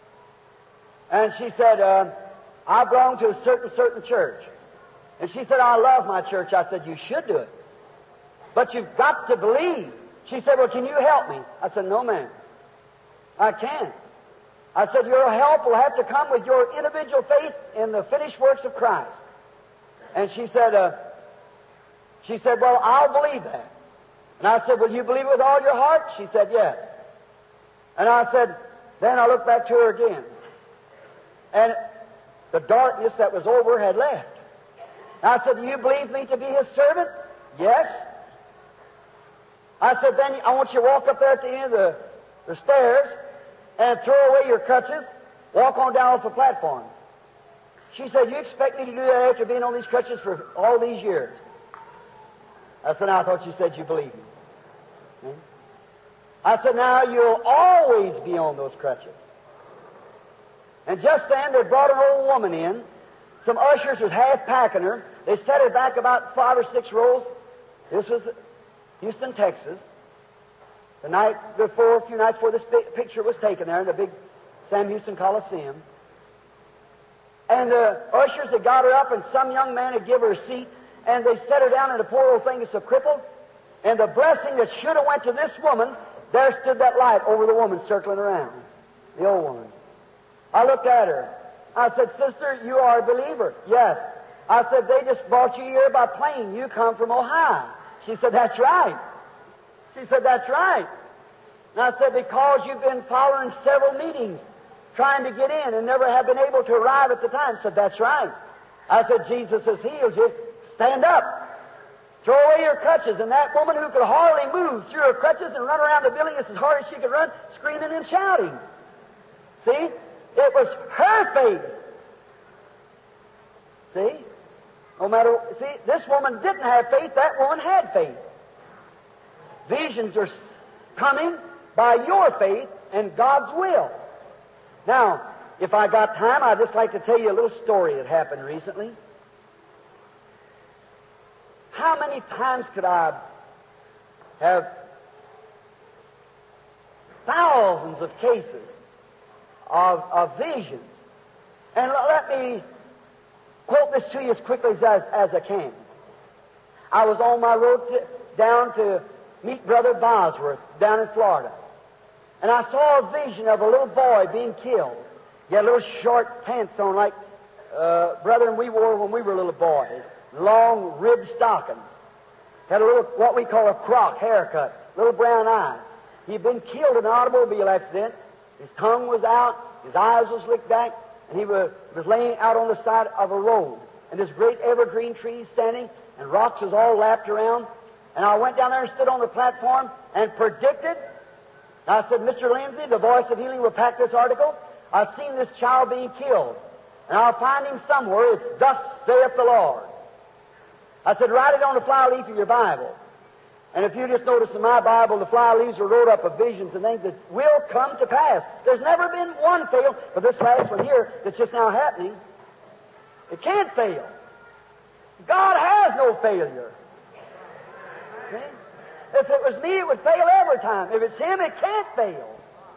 Speaker 1: And she said, uh, I belong to a certain, certain church. And she said, I love my church. I said, you should do it. But you've got to believe. She said, well, can you help me? I said, no, ma'am. I can't. I said, your help will have to come with your individual faith in the finished works of Christ. And she said, uh, she said, well, I'll believe that. And I said, will you believe with all your heart? She said, yes. And I said, then I looked back to her again. And the darkness that was over had left. And I said, do you believe me to be His servant? Yes. I said, then I want you to walk up there at the end of the, the stairs and throw away your crutches, walk on down off the platform. She said, you expect me to do that after being on these crutches for all these years? I said, I thought you said you believed me. Hmm? I said, now you'll always be on those crutches. And just then they brought an old woman in. Some ushers was half packing her. They set her back about five or six rows. This was Houston, Texas. The night before, a few nights before this big picture was taken there in the big Sam Houston Coliseum. And the ushers had got her up, and some young man had given her a seat, and they set her down, and the poor old thing is so crippled. And the blessing that should have went to this woman, there stood that light over the woman circling around, the old woman. I looked at her. I said, sister, you are a believer. Yes. I said, they just brought you here by plane. You come from Ohio. She said, that's right. She said, that's right. And I said, because you've been following several meetings, trying to get in and never have been able to arrive at the time. She said, that's right. I said, Jesus has healed you. Stand up. Throw away your crutches. And that woman who could hardly move threw her crutches and run around the building as hard as she could run, screaming and shouting. See? It was her faith. See? No matter, see, this woman didn't have faith, that woman had faith. Visions are coming by your faith and God's will. Now, if I got time, I'd just like to tell you a little story that happened recently. How many times could I have thousands of cases of, of visions? And let me quote this to you as quickly as, as I can. I was on my road to, down to meet Brother Bosworth down in Florida. And I saw a vision of a little boy being killed. He had little short pants on like, uh, brother and we wore when we were little boys. Long ribbed stockings. Had a little, what we call a croc haircut. Little brown eyes. He'd been killed in an automobile accident. His tongue was out. His eyes was licked back. And he was, was laying out on the side of a road. And this great evergreen tree standing. and rocks was all lapped around. And I went down there and stood on the platform and predicted. I said, Mister Lindsay, the Voice of Healing will pack this article. I've seen this child being killed, and I'll find him somewhere. It's thus saith the Lord. I said, write it on the fly leaf of your Bible. And if you just notice in my Bible, the fly leaves are wrote up of visions and things that will come to pass. There's never been one fail, but this last one here that's just now happening, it can't fail. God has no failure. See? If it was me, it would fail every time. If it's Him, it can't fail.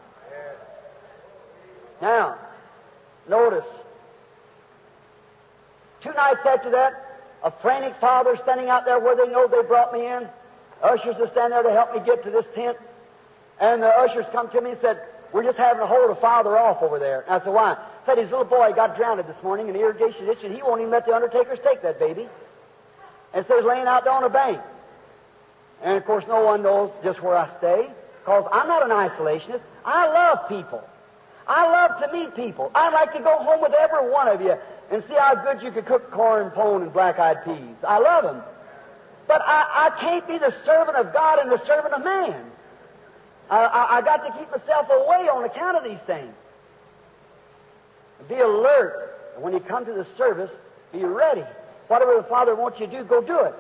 Speaker 1: Now, notice, two nights after that, a frantic father standing out there where they know they brought me in. Ushers are standing there to help me get to this tent. And the ushers come to me and said, we're just having to hold a father off over there. And I said, why? I said, his little boy got drowned this morning in the irrigation ditch, and he won't even let the undertakers take that baby. And so he's laying out there on a bank. And, of course, no one knows just where I stay, because I'm not an isolationist. I love people. I love to meet people. I'd like to go home with every one of you and see how good you could cook corn pone and black-eyed peas. I love them. But I, I can't be the servant of God and the servant of man. I, I, I got to keep myself away on account of these things. Be alert. And when you come to the service, be ready. Whatever the Father wants you to do, go do it.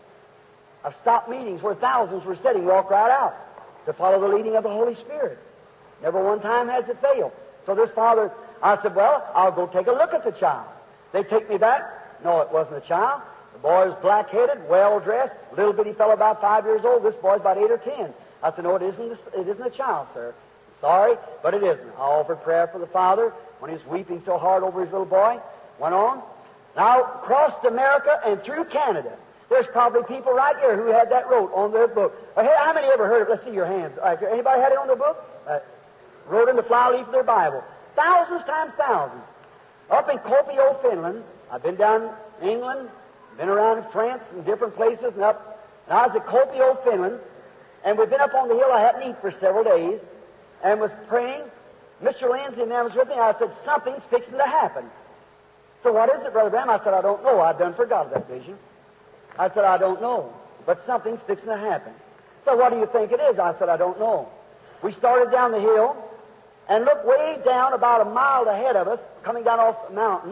Speaker 1: I've stopped meetings where thousands were sitting, walk right out to follow the leading of the Holy Spirit. Never one time has it failed. So this father, I said, well, I'll go take a look at the child. They take me back. No, it wasn't a child. The boy was black-headed, well-dressed, little bitty fellow about five years old. This boy's about eight or ten. I said, no, it isn't, it isn't a child, sir. Sorry, but it isn't. I offered prayer for the father when he was weeping so hard over his little boy. Went on. Now, crossed America and through Canada. There's probably people right here who had that wrote on their book. Uh, hey, how many ever heard of it? Let's see your hands. All right, anybody had it on their book? Uh, wrote in the fly leaf of their Bible. Thousands times thousands. Up in Kuopio, Finland. I've been down in England, been around in France and different places, and up. And I was at Kuopio, Finland, and we've been up on the hill I hadn't eaten for several days, and was praying. Mister Lindsay and them was with me. I said, something's fixing to happen. So what is it, Brother Branham? I said, I don't know. I've done forgot that vision. I said, I don't know, but something's fixing to happen. So what do you think it is? I said, I don't know. We started down the hill and looked way down about a mile ahead of us, coming down off the mountain,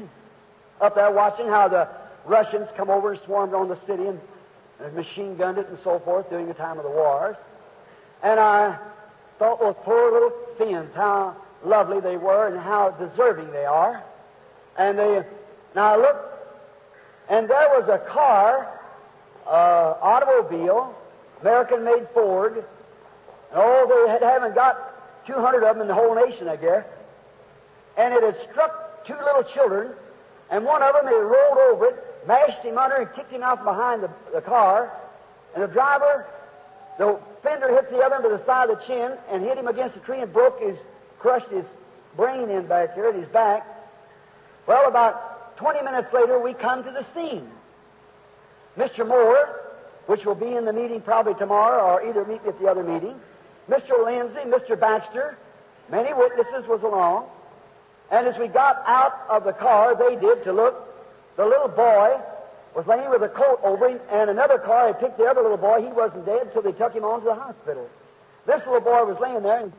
Speaker 1: up there watching how the Russians come over and swarmed on the city and, and machine gunned it and so forth during the time of the wars. And I thought those poor little Finns, how lovely they were and how deserving they are. And they, now I looked, and there was a car, uh, automobile, American-made Ford, and oh, they had, haven't got two hundred of them in the whole nation, I guess. And it had struck two little children, and one of them, they rolled over it, mashed him under, and kicked him out from behind the, the car. And the driver, the fender hit the other to the side of the chin and hit him against a tree and broke his, crushed his brain in back here at his back. Well, about twenty minutes later, we come to the scene. Mister Moore, which will be in the meeting probably tomorrow, or either meet me at the other meeting, Mister Lindsay, Mister Baxter, many witnesses was along. And as we got out of the car, they did to look, the little boy was laying with a coat over him, and another car had picked the other little boy. He wasn't dead, so they took him on to the hospital. This little boy was laying there, and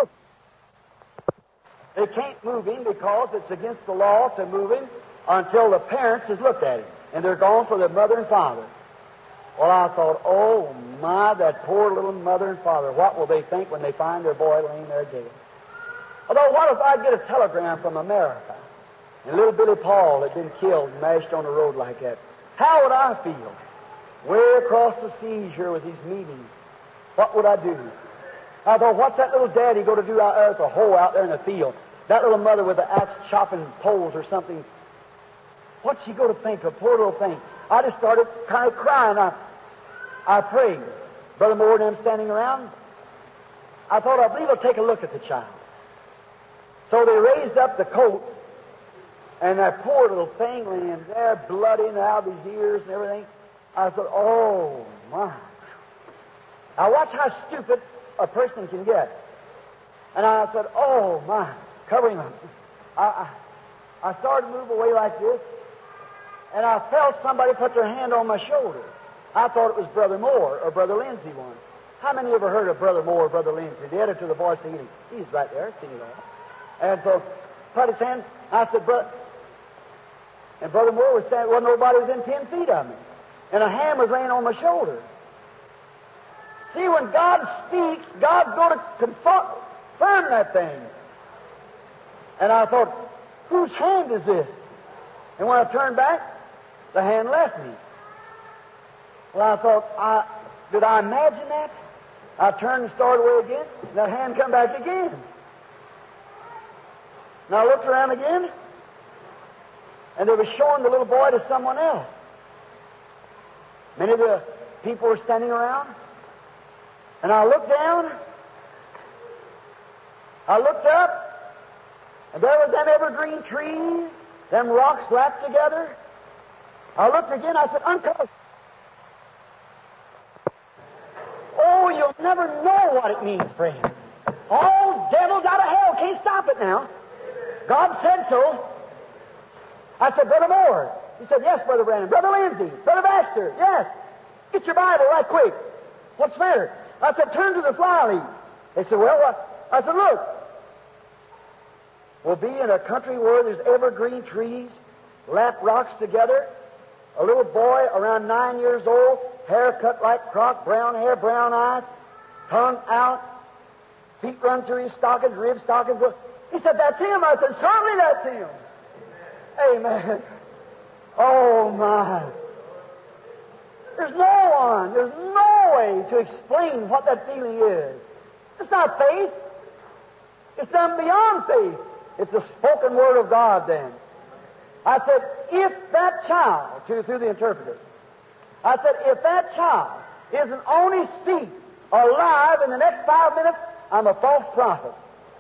Speaker 1: they can't move him because it's against the law to move him until the parents has looked at him, and they're gone for their mother and father. Well, I thought, oh, my, that poor little mother and father, what will they think when they find their boy laying there dead? Although, what if I get a telegram from America, and little Billy Paul had been killed and mashed on the road like that? How would I feel? Way across the seas here with these meetings, what would I do? I thought, what's that little daddy going to do out there with a hoe out there in the field? That little mother with the axe chopping poles or something. What's she going to think, a poor little thing? I just started kind of crying. I, I prayed. Brother Moore and them standing around. I thought, I believe I'll take a look at the child. So they raised up the coat, and that poor little thing laying there, bloody and out of his ears and everything. I said, oh, my. Now watch how stupid a person can get. And I said, oh, my. Cover him up. I, I, I started to move away like this. and I felt somebody put their hand on my shoulder. I thought it was Brother Moore or Brother Lindsay one. How many ever heard of Brother Moore or Brother Lindsay, the editor of the Voice of Healing? He's right there, seen it all. And so, put his hand, I said, Brother, and Brother Moore was standing, wasn't nobody within ten feet of me. And a hand was laying on my shoulder. See, when God speaks, God's going to confirm that thing. And I thought, whose hand is this? And when I turned back, the hand left me. Well, I thought, I, did I imagine that? I turned and started away again, and that hand come back again. And I looked around again, and they were showing the little boy to someone else. Many of the people were standing around, and I looked down, I looked up, and there was them evergreen trees, them rocks lapped together. I looked again, I said, uncover. Oh, you'll never know what it means, friend. All devils out of hell can't stop it now. God said so. I said, Brother Moore. He said, yes, Brother Brandon. Brother Lindsay. Brother Baxter. Yes. Get your Bible right quick. What's the matter? I said, turn to the flower leaf. They said, well, what? I said, look. We'll be in a country where there's evergreen trees, lap rocks together. A little boy around nine years old, hair cut like croc, brown hair, brown eyes, tongue out, feet run through his stockings, rib stockings. He said, that's him. I said, certainly that's him. Amen. Oh, my. There's no one, there's no way to explain what that feeling is. It's not faith. It's done beyond faith. It's a spoken word of God then. I said, if that child, to, through the interpreter, I said, if that child isn't on his feet alive in the next five minutes, I'm a false prophet.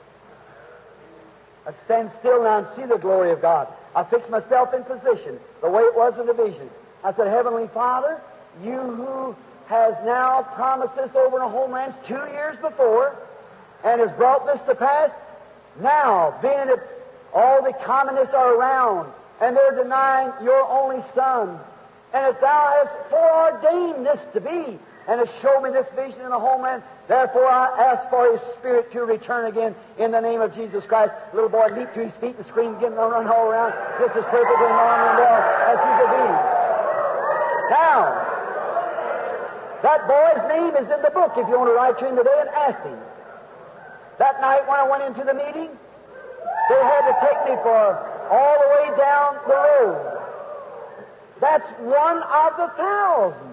Speaker 1: I stand still now and see the glory of God. I fix myself in position, the way it was in the vision. I said, Heavenly Father, you who has now promised this over in the homelands two years before and has brought this to pass, now, being that all the communists are around and they're denying your only Son, and if Thou hast foreordained this to be, and has shown me this vision in the homeland, therefore I ask for His Spirit to return again in the name of Jesus Christ. The little boy leaped to his feet and screamed again and run all around. This is perfectly normal and well as he could be. Now, that boy's name is in the book if you want to write to him today and ask him. That night when I went into the meeting, they had to take me for all the way down the road. That's one of the thousands.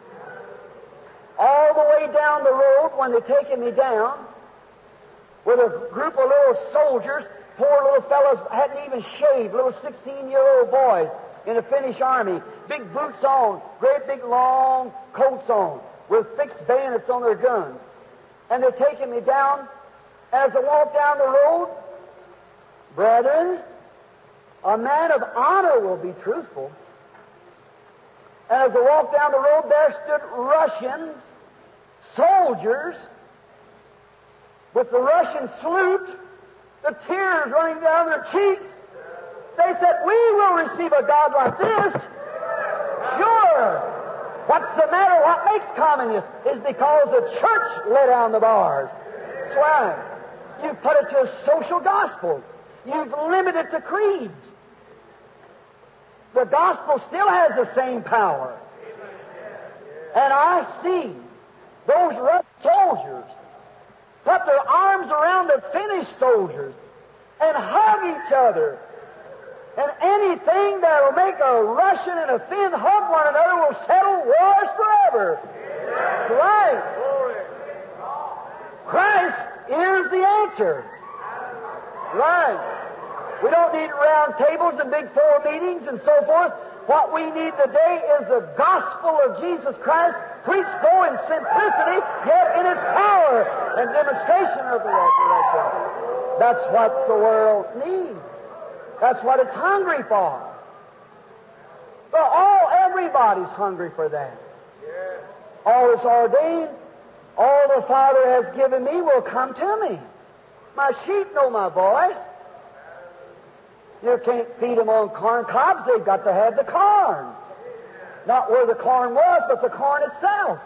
Speaker 1: All the way down the road, when they're taking me down, with a group of little soldiers, poor little fellows, hadn't even shaved, little sixteen-year-old boys in the Finnish army, big boots on, great big long coats on, with fixed bayonets on their guns. And they're taking me down. As I walk down the road, brethren, a man of honor will be truthful. And as I walked down the road, there stood Russians, soldiers, with the Russian salute, the tears running down their cheeks. They said, we will receive a God like this. Sure. What's the matter? What makes communists is because the church let down the bars. That's right. You've put it to a social gospel. You've limited it to creeds. The gospel still has the same power. And I see those Russian soldiers put their arms around the Finnish soldiers and hug each other. And anything that'll make a Russian and a Finn hug one another will settle wars forever. That's right. Christ is the answer. Right. We don't need round tables and big four meetings and so forth. What we need today is the gospel of Jesus Christ, preached though in simplicity, yet in its power and demonstration of the resurrection. That's what the world needs. That's what it's hungry for. But all, everybody's hungry for that. All is ordained, all the Father has given me will come to me. My sheep know my voice. You can't feed them on corn cobs. They've got to have the corn. Not where the corn was, but the corn itself.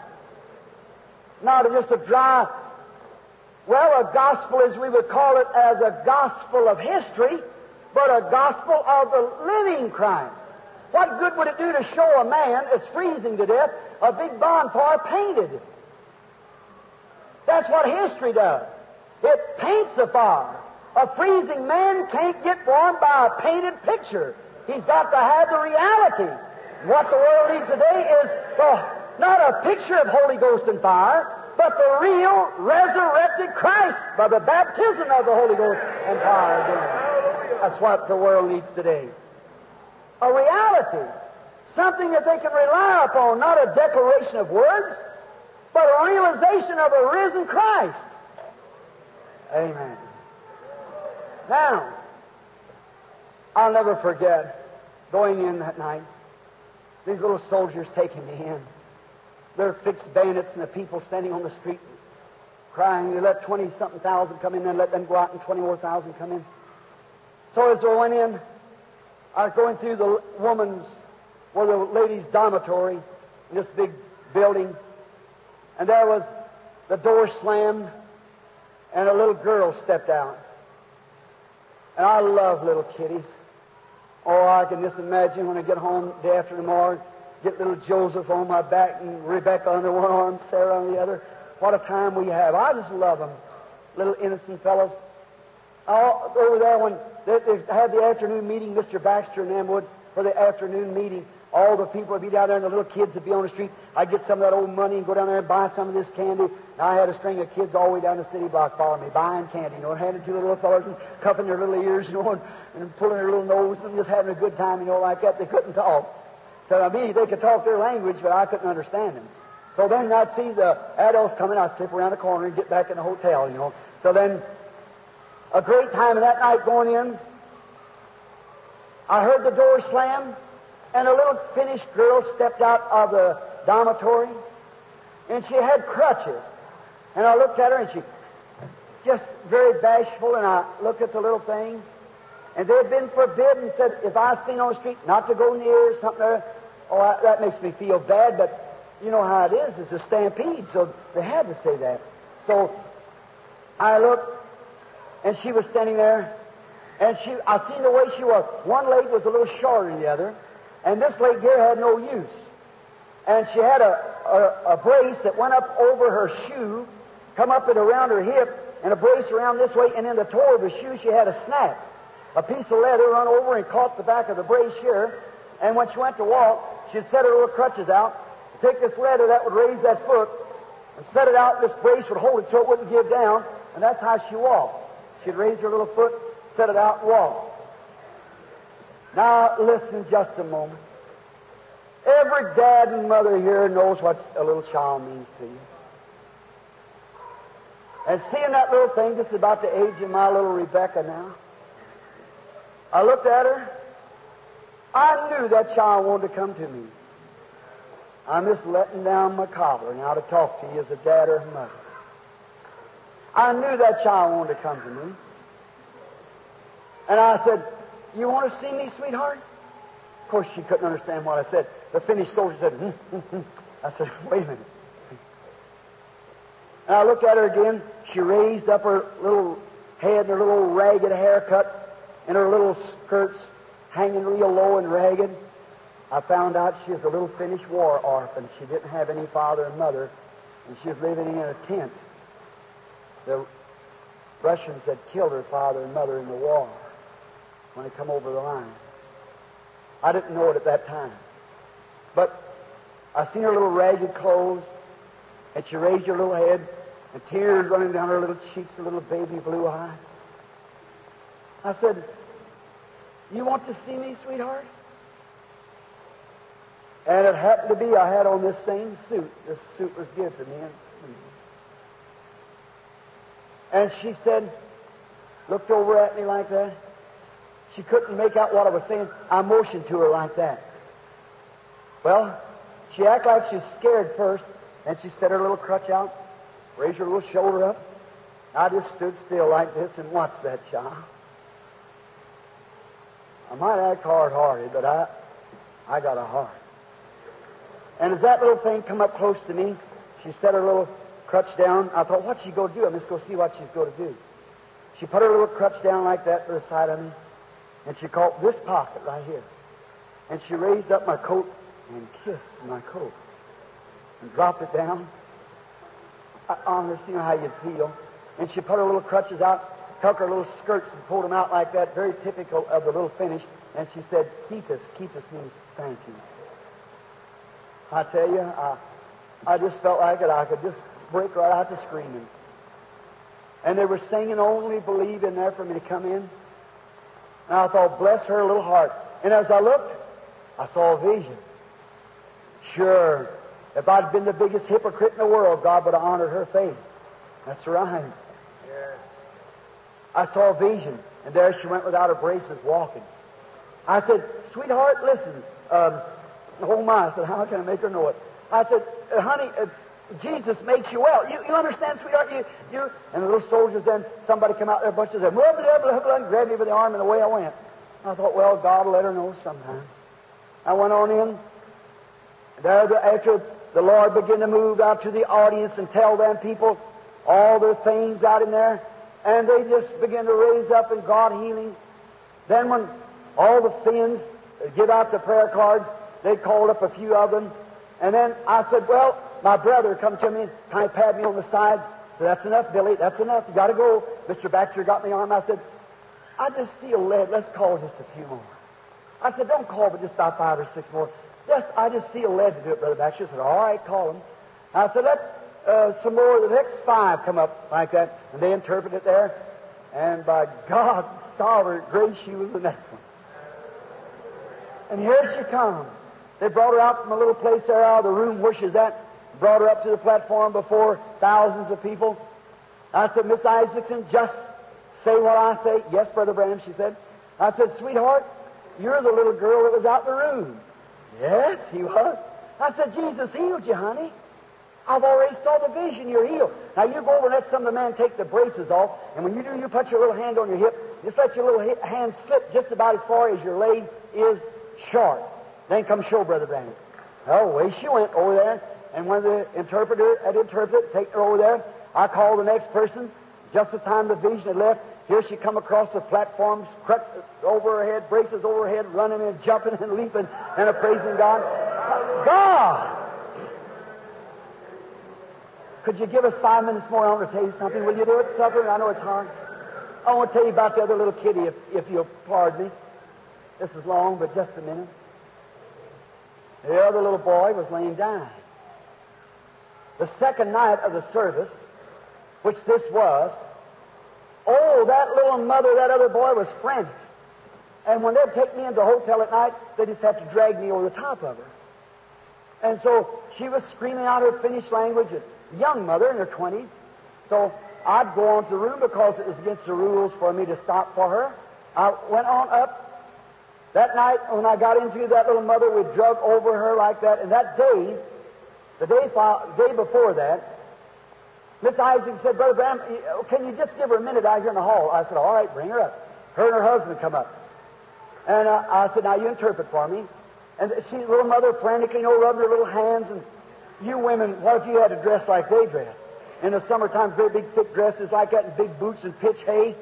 Speaker 1: Not just a dry, well, a gospel as we would call it as a gospel of history, but a gospel of the living Christ. What good would it do to show a man that's freezing to death a big bonfire painted? That's what history does. It paints a fire. A freezing man can't get warm by a painted picture. He's got to have the reality. What the world needs today is the, not a picture of Holy Ghost and fire, but the real resurrected Christ by the baptism of the Holy Ghost and fire again. That's what the world needs today. A reality. Something that they can rely upon, not a declaration of words, but a realization of a risen Christ. Amen. Now, I'll never forget going in that night, these little soldiers taking me in. They're fixed bayonets and the people standing on the street crying. They let twenty-something thousand come in, then let them go out and twenty more thousand come in. So as I went in, I was going through the woman's, or the ladies' dormitory in this big building, and there was the door slammed, and a little girl stepped out. And I love little kiddies. Oh, I can just imagine when I get home the day after tomorrow, get little Joseph on my back and Rebecca under one arm, Sarah on the other. What a time we have. I just love them. Little innocent fellows. Oh, over there when they, they had the afternoon meeting, Mister Baxter and them would, for the afternoon meeting, all the people would be down there and the little kids would be on the street. I'd get some of that old money and go down there and buy some of this candy. And I had a string of kids all the way down the city block following me, buying candy, you know, handing to the little fellows and cuffing their little ears, you know, and, and pulling their little nose and just having a good time, you know, like that. They couldn't talk. So I mean, they could talk their language, but I couldn't understand them. So then I'd see the adults coming, I'd slip around the corner and get back in the hotel, you know. So then, a great time of that night going in, I heard the door slam, and a little Finnish girl stepped out of the dormitory, and she had crutches. And I looked at her, and she just very bashful, and I looked at the little thing, and they had been forbidden, said, if I was seen on the street, not to go near something there. Oh, I, that makes me feel bad, but you know how it is. It's a stampede, so they had to say that. So I looked, and she was standing there, and she, I seen the way she was. One leg was a little shorter than the other, and this leg here had no use. And she had a, a, a brace that went up over her shoe, come up and around her hip, and a brace around this way, and in the toe of the shoe she had a snap. A piece of leather run over and caught the back of the brace here, and when she went to walk, she'd set her little crutches out, take this leather that would raise that foot, and set it out, this brace would hold it so it wouldn't give down, and that's how she walked. She'd raise her little foot, set it out, and walk. Now, listen just a moment. Every dad and mother here knows what a little child means to you. And seeing that little thing just about the age of my little Rebecca now, I looked at her. I knew that child wanted to come to me. I'm just letting down my collar now to talk to you as a dad or a mother. I knew that child wanted to come to me. And I said, you want to see me, sweetheart? Of course, she couldn't understand what I said. The Finnish soldier said, hmm, hmm, hmm. I said, wait a minute. And I looked at her again. She raised up her little head and her little ragged haircut and her little skirts hanging real low and ragged. I found out she was a little Finnish war orphan. She didn't have any father and mother, and she was living in a tent. The Russians had killed her father and mother in the war when they come over the line. I didn't know it at that time. But I seen her little ragged clothes, and she raised her little head, and tears running down her little cheeks, her little baby blue eyes. I said, you want to see me, sweetheart? And it happened to be I had on this same suit. This suit was given to me in Sweden. And she said, looked over at me like that. She couldn't make out what I was saying. I motioned to her like that. Well, she acted like she was scared first. Then she set her little crutch out, raised her little shoulder up. I just stood still like this and watched that child. I might act hard-hearted, but I, I got a heart. And as that little thing come up close to me, she set her little crutch down. I thought, what's she going to do? I'm just going to see what she's going to do. She put her little crutch down like that to the side of me, and she caught this pocket right here. And she raised up my coat and kissed my coat and dropped it down. I honestly know how you'd feel. And she put her little crutches out, took her little skirts and pulled them out like that, very typical of the little finish. And she said, "Ketus." Ketus means thank you. I tell you, I, I just felt like it. I could just break right out to screaming. And they were singing "Only Believe" in there for me to come in. And I thought, bless her little heart. And as I looked, I saw a vision. Sure, if I'd been the biggest hypocrite in the world, God would have honored her faith. That's right. Yes. I saw a vision, and there she went without her braces walking. I said, "Sweetheart, listen." Um, oh my, I said, how can I make her know it? I said, uh, honey, uh, Jesus makes you well. You, you understand, sweetheart? You, you, and the little soldiers, then somebody come out there, bunches of them, blah, blah, blah, blah, and grabbed me by the arm, and away I went. I thought, well, God will let her know sometime. I went on in. There, the, after the Lord began to move out to the audience and tell them people all their things out in there, and they just began to raise up in God healing. Then when all the Finns give out the prayer cards, they called up a few of them. And then I said, well, my brother come to me, kind of pat me on the sides. So that's enough, Billy. That's enough. You got to go. Mister Baxter got me on. I said, I just feel led. Let's call just a few more. I said, don't call, but just about five or six more. Just, I just feel led to do it, Brother Baxter. I said, all right, call them. I said, let uh, some more of the next five come up like that. And they interpret it there. And by God's sovereign grace, she was the next one. And here she comes. They brought her out from a little place there out of the room where she's at, brought her up to the platform before thousands of people. I said, Miss Isaacson, just say what I say. Yes, Brother Branham, she said. I said, sweetheart, you're the little girl that was out in the room. Yes, he was. I said, Jesus healed you, honey. I've already saw the vision. You're healed. Now you go over and let some of the man take the braces off, and when you do, you put your little hand on your hip. Just let your little hand slip just about as far as your leg is short. Then come show Brother Branham. Oh, away she went over there, and when the interpreter had interpreted, take her over there, I called the next person. Just the time the vision had left, here she come across the platform, crutch over her head, braces over her head, running and jumping and leaping and a praising God. God! Could you give us five minutes more? I want to tell you something. Will you do it, supper? I know it's hard. I want to tell you about the other little kitty, if, if you'll pardon me. This is long, but just a minute. The other little boy was laying dying. The second night of the service, which this was, oh, that little mother, that other boy was frantic. And when they'd take me into a hotel at night, they just had to drag me over the top of her. And so she was screaming out her Finnish language, a young mother in her twenties. So I'd go on to the room because it was against the rules for me to stop for her. I went on up. That night, when I got into that little mother, we drug over her like that. And that day, the day, day before that, Miss Isaac said, Brother Branham, can you just give her a minute out here in the hall? I said, all right, bring her up. Her and her husband come up. And uh, I said, now you interpret for me. And she, little mother, frantically, you know, rubbing her little hands. And you women, what if you had to dress like they dress? In the summertime, very big, thick dresses like that, and big boots and pitch hay.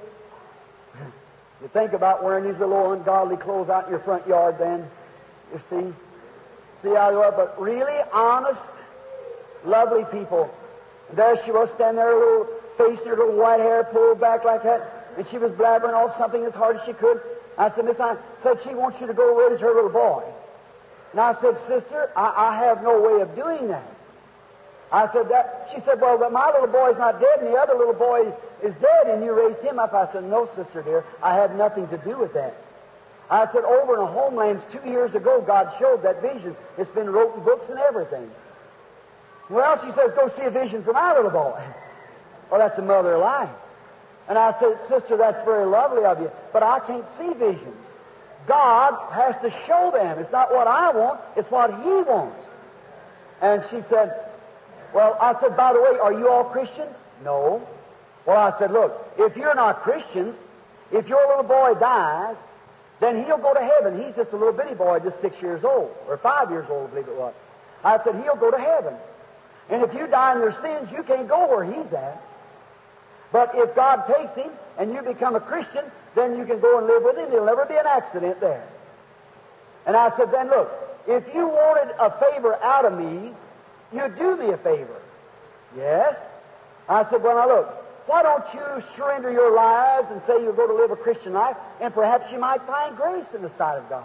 Speaker 1: You think about wearing these little ungodly clothes out in your front yard then, you see. See how they are, but really honest, lovely people. And there she was standing there, her little face and her little white hair pulled back like that, and she was blabbering off something as hard as she could. I said, Miss I said, she wants you to go raise her little boy. And I said, sister, I, I have no way of doing that. I said that. She said, well, my little boy's not dead, and the other little boy is dead, and you raised him up. I said, no, sister dear, I had nothing to do with that. I said, over in the homelands two years ago, God showed that vision. It's been wrote in books and everything. Well, she says, go see a vision for my little boy. Well, that's a mother alive. And I said, sister, that's very lovely of you, but I can't see visions. God has to show them. It's not what I want, it's what He wants. And she said, well, I said, by the way, are you all Christians? No. Well, I said, look, if you're not Christians, if your little boy dies, then he'll go to heaven. He's just a little bitty boy, just six years old, or five years old, I believe it was. I said, he'll go to heaven. And if you die in your sins, you can't go where he's at. But if God takes him and you become a Christian, then you can go and live with him. There'll never be an accident there. And I said, then look, if you wanted a favor out of me, you'd do me a favor. Yes? I said, well, now look, why don't you surrender your lives and say you'll go to live a Christian life, and perhaps you might find grace in the sight of God.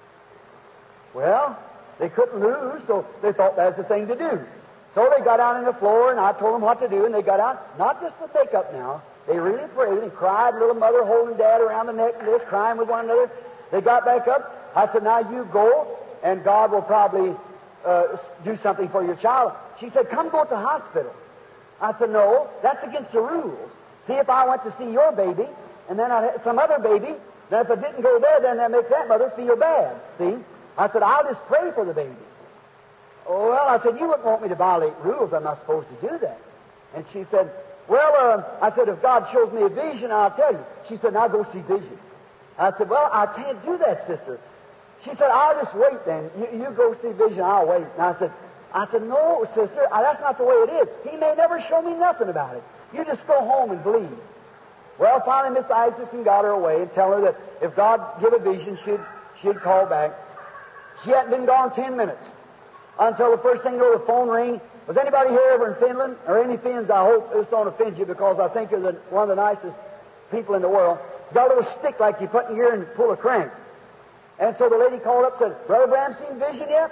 Speaker 1: Well, they couldn't lose, so they thought that was the thing to do. So they got out on the floor, and I told them what to do, and they got out, not just to make up now. They really prayed and cried, little mother holding Dad around the neck and this, crying with one another. They got back up. I said, now you go, and God will probably uh, do something for your child. She said, come go to the hospital. I said, no, that's against the rules. See, if I went to see your baby, and then I had some other baby, then if I didn't go there, then that make that mother feel bad. See? I said, I'll just pray for the baby. Oh, well, I said, you wouldn't want me to violate rules. I'm not supposed to do that. And she said, well, uh, I said, if God shows me a vision, I'll tell you. She said, now go see vision. I said, well, I can't do that, sister. She said, I'll just wait then. You, you go see vision, I'll wait. And I said, I said, no, sister, that's not the way it is. He may never show me nothing about it. You just go home and believe. Well, finally, Miss Isaacson got her away and tell her that if God give a vision, she'd, she'd call back. She hadn't been gone ten minutes until the first thing you know, the phone rang. Was anybody here ever in Finland? Or any Finns? I hope this don't offend you, because I think you're the, one of the nicest people in the world. It's got a little stick like you put in your ear and pull a crank. And so the lady called up and said, Brother Branham seen vision yet?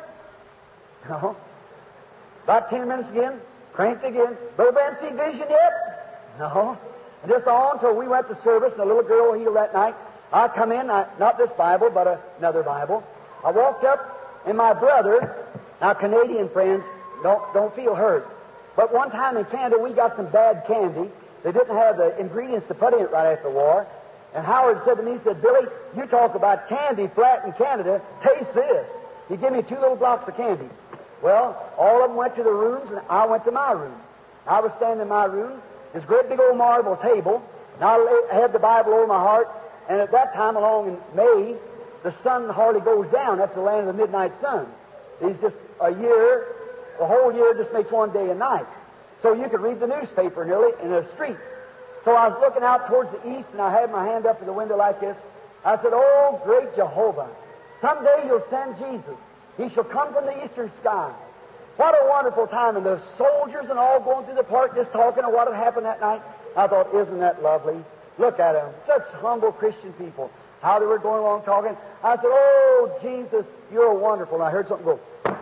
Speaker 1: No. About ten minutes again, cranked again. Brother Branham see vision yet? No. And just on until we went to service, and the little girl healed that night. I come in, I, not this Bible, but another Bible. I walked up, and my brother, now Canadian friends, don't, don't feel hurt. But one time in Canada, we got some bad candy. They didn't have the ingredients to put in it right after the war. And Howard said to me, he said, Billy, you talk about candy flat in Canada. Taste this. He gave me two little blocks of candy. Well, all of them went to the rooms, and I went to my room. I was standing in my room, this great big old marble table, and I had the Bible over my heart, and at that time along in May, the sun hardly goes down. That's the land of the midnight sun. It's just a year, the whole year just makes one day and night. So you could read the newspaper nearly in the street. So I was looking out towards the east, and I had my hand up to the window like this. I said, oh, great Jehovah, someday you'll send Jesus. He shall come from the eastern sky. What a wonderful time. And the soldiers and all going through the park just talking of what had happened that night. I thought, isn't that lovely? Look at them. Such humble Christian people. How they were going along talking. I said, oh, Jesus, you're wonderful. And I heard something go.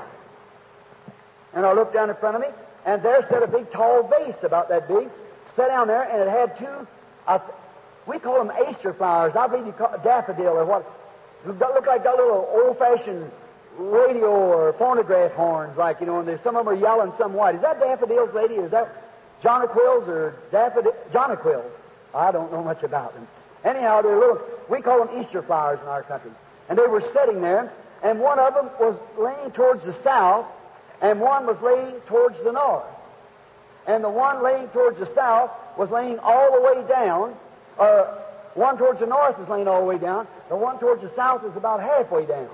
Speaker 1: And I looked down in front of me, and there sat a big tall vase about that big. Sat down there, and it had two, uh, we call them Easter flowers. I believe you call it daffodil or what. It looked like that little old-fashioned radio or phonograph horns, like, you know, and there's, some of them are yellow and some white. Is that daffodils, lady? Or is that jonquils or daffodil? Jonquils. I don't know much about them. Anyhow, they're little, we call them Easter flowers in our country. And they were sitting there, and one of them was laying towards the south, and one was laying towards the north. And the one laying towards the south was laying all the way down, or one towards the north is laying all the way down, the one towards the south is about halfway down.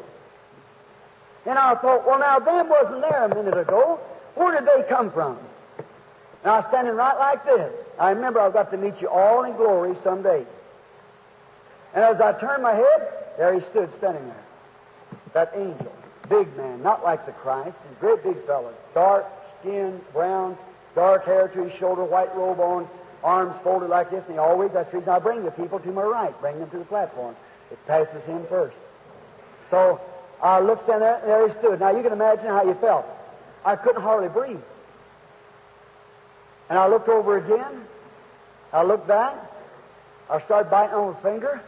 Speaker 1: And I thought, well, now, them wasn't there a minute ago. Where did they come from? Now, I was standing right like this. I remember I've got to meet you all in glory someday. And as I turned my head, there he stood standing there. That angel. Big man, not like the Christ. He's a great big fellow. Dark skin, brown, dark hair to his shoulder, white robe on, arms folded like this. And he always, that's the reason I bring the people to my right, bring them to the platform. It passes him first. So I looked down there, and there he stood. Now, you can imagine how you felt. I couldn't hardly breathe. And I looked over again. I looked back. I started biting on my finger.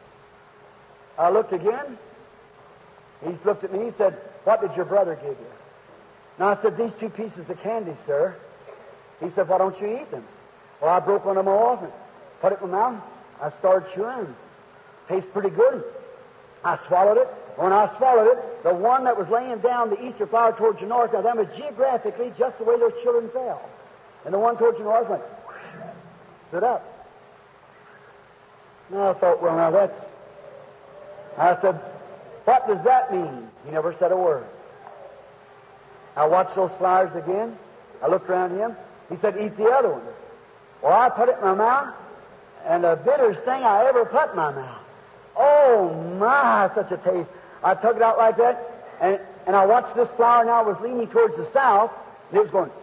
Speaker 1: I looked again. He looked at me. He said, what did your brother give you? Now, I said, these two pieces of candy, sir. He said, why don't you eat them? Well, I broke one of them off and put it in my mouth. I started chewing. Tastes pretty good. I swallowed it. When I swallowed it, the one that was laying down the Easter flower towards the north, now that was geographically just the way those children fell. And the one towards the north went, stood up. Now I thought, well, now that's, I said, what does that mean? He never said a word. I watched those flowers again. I looked around him. He said, eat the other one. Well, I put it in my mouth, and the bitterest thing I ever put in my mouth. Oh, my, such a taste. I took it out like that, and, and I watched this flower now was leaning towards the south, and it was going,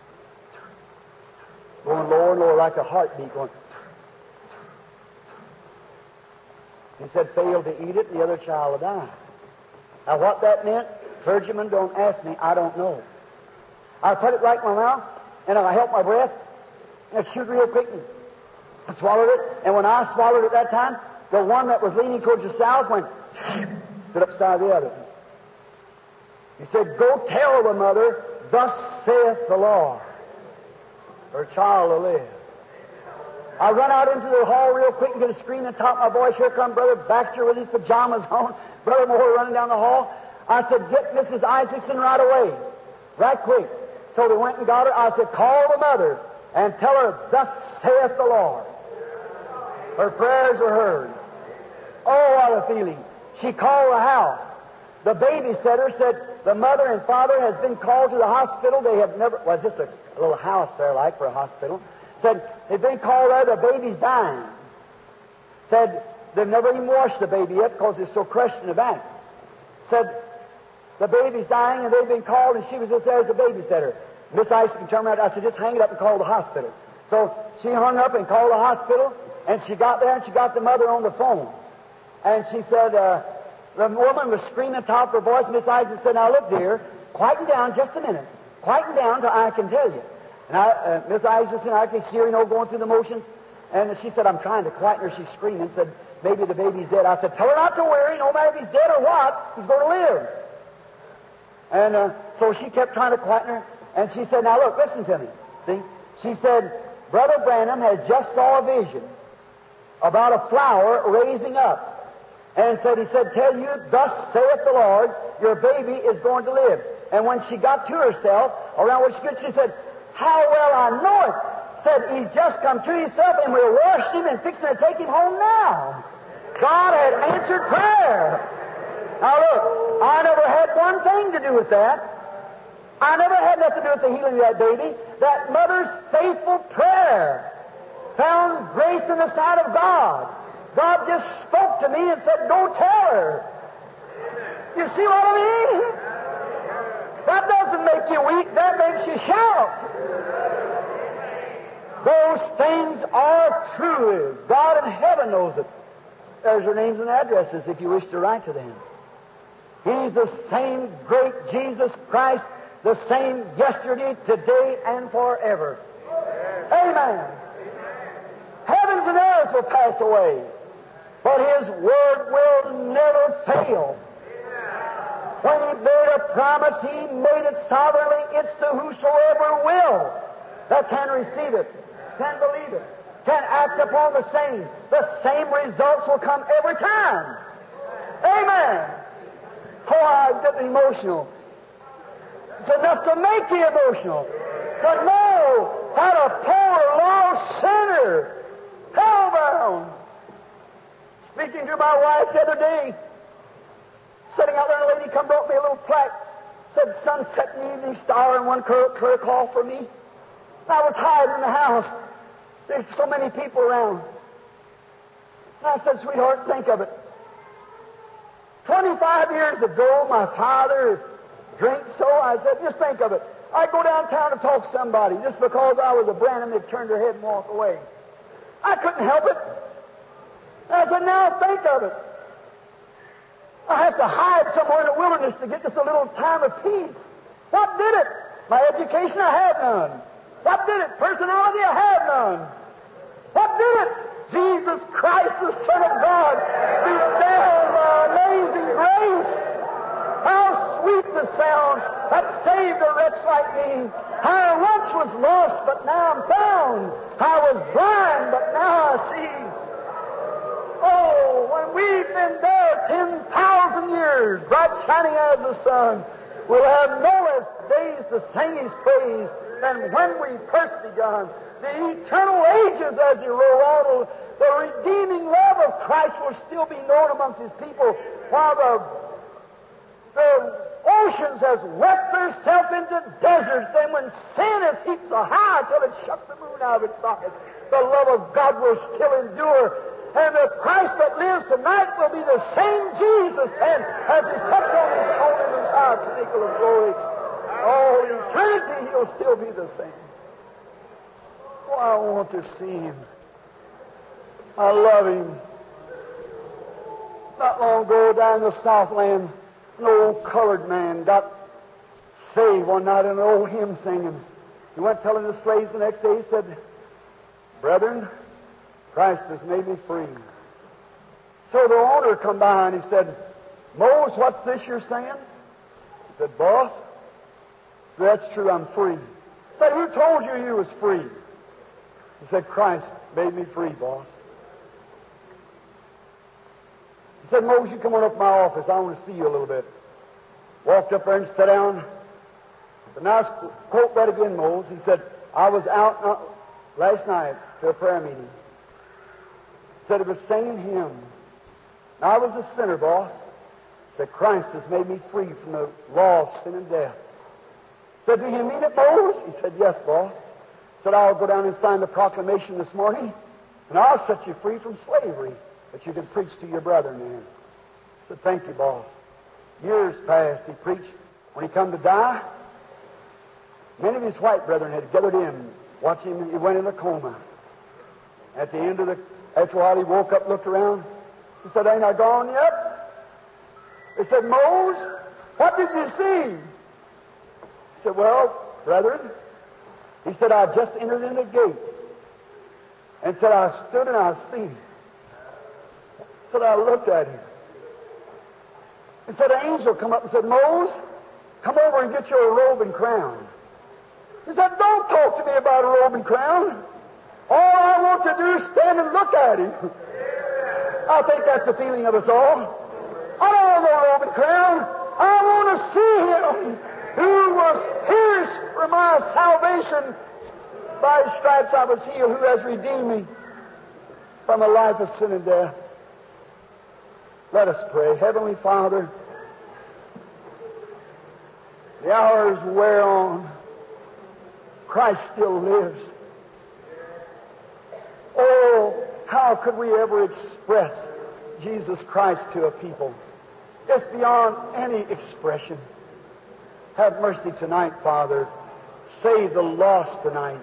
Speaker 1: going lower and lower like a heartbeat, going. He said, failed to eat it, and the other child will die. Now, what that meant, clergymen, don't ask me, I don't know. I put it right in my mouth, and I held my breath, and it chewed real quick, and I swallowed it, and when I swallowed it that time, the one that was leaning towards the south went, stood up beside the other. He said, go tell the mother, thus saith the Lord, her child will live. I run out into the hall real quick and get a scream at the top of my voice. Here come Brother Baxter with his pajamas on. Brother Moore running down the hall. I said, get Missus Isaacson right away. Right quick. So they went and got her. I said, call the mother and tell her, thus saith the Lord. Her prayers are heard. Oh, what a feeling. She called the house. The babysitter said, the mother and father has been called to the hospital. They have never, well, it's just a, a little house there like for a hospital. Said, they've been called there, the baby's dying. Said, they've never even washed the baby yet because it's so crushed in the back. Said, the baby's dying and they've been called, and she was just there as a babysitter. Miss Isaacson turned around, I said, just hang it up and call the hospital. So she hung up and called the hospital, and she got there and she got the mother on the phone. And she said, uh, the woman was screaming top of her voice. Miss Isaacson said, now look, dear, quieten down just a minute. Quieten down till I can tell you. And I, uh, Miss Isaacson, I could see her, you know, going through the motions. And she said, I'm trying to quieten her. She's screaming. Said, maybe the baby's dead. I said, tell her not to worry. No matter if he's dead or what, he's going to live. And uh, so she kept trying to quieten her. And she said, now look, listen to me. See? She said, Brother Branham has just saw a vision about a flower raising up. And said, he said, tell you, thus saith the Lord, your baby is going to live. And when she got to herself, around where she could, she said, how well I know it. Said, he's just come to himself, and we're washing him and fixing to take him home now. God had answered prayer. Now look, I never had one thing to do with that. I never had nothing to do with the healing of that baby. That mother's faithful prayer found grace in the sight of God. God just spoke to me and said, go tell her. You see what I mean? That doesn't make you weak, that makes you shout. Those things are true. God in heaven knows it. There's their names and addresses if you wish to write to them. He's the same great Jesus Christ, the same yesterday, today, and forever. Amen. Heavens and earth will pass away, but His Word will never fail. When He made a promise, He made it sovereignly. It's to whosoever will that can receive it, can believe it, can act upon the same. The same results will come every time. Amen. Oh, I get emotional. It's enough to make you emotional. To know how a poor, lost sinner, hellbound. Speaking to my wife the other day, sitting out there, a lady come brought me a little plaque. Said, sunset and evening star, and one clear, clear call for me. And I was hiding in the house. There's so many people around. And I said, sweetheart, think of it. twenty-five years ago, my father drank so. I said, just think of it. I'd go downtown to talk to somebody. Just because I was a Branham, they'd turn their head and walk away. I couldn't help it. And I said, now think of it. I have to hide somewhere in the wilderness to get just a little time of peace. What did it? My education, I had none. What did it? Personality, I had none. What did it? Jesus Christ, the Son of God, stooped down by amazing grace. How sweet the sound that saved a wretch like me. I once was lost, but now I'm found. I was blind, but now I see. Oh, when we've been there ten thousand years, bright shining as the sun, we'll have no less days to sing His praise than when we first begun. The eternal ages as you roll on, the redeeming love of of Christ will still be known amongst His people while the, the oceans has wept themselves into deserts. And when sin has heaped so high till it shut the moon out of its socket, the love of God will still endure. And the Christ that lives tonight will be the same Jesus and as He sits on His throne in His high pinnacle of glory. All eternity He'll still be the same. Oh, I want to see Him. I love Him. Not long ago down in the Southland, an old colored man got saved one night in an old hymn singing. He went telling the slaves the next day, he said, "Brethren, Christ has made me free." So the owner come by and he said, "Mose, what's this you're saying?" He said, "Boss," he said, "that's true, I'm free." He said, "Who told you you was free?" He said, "Christ made me free, boss." He said, "Mose, you come on up to my office. I want to see you a little bit." Walked up there and sat down. So now quote that again, Mose. He said, "I was out not, last night to a prayer meeting." He said, "It was singing hymn. I was a sinner, boss." He said, "Christ has made me free from the law of sin and death." He said, "Do you mean it, Mose?" He said, "Yes, boss." He said, "I'll go down and sign the proclamation this morning, and I'll set you free from slavery, that you can preach to your brethren then." I said, "Thank you, boss." Years passed. He preached. When he come to die, many of his white brethren had gathered in, watching him. He went in a coma. At the end of the, after a while, he woke up, looked around. He said, "Ain't I gone yet?" They said, "Mose, what did you see?" He said, "Well, brethren," he said, "I just entered in the gate." And said, "I stood and I seen him." Said, "I looked at him." He said, "An angel come up and said, 'Mose, come over and get your robe and crown.' He said, 'Don't talk to me about a robe and crown. All I want to do is stand and look at him.'" I think that's the feeling of us all. I don't want no robe and crown. I want to see Him who was pierced for my salvation. By His stripes I was healed, who has redeemed me from a life of sin and death. Let us pray. Heavenly Father, the hours wear on. Christ still lives. Oh, how could we ever express Jesus Christ to a people? It's beyond any expression. Have mercy tonight, Father. Save the lost tonight.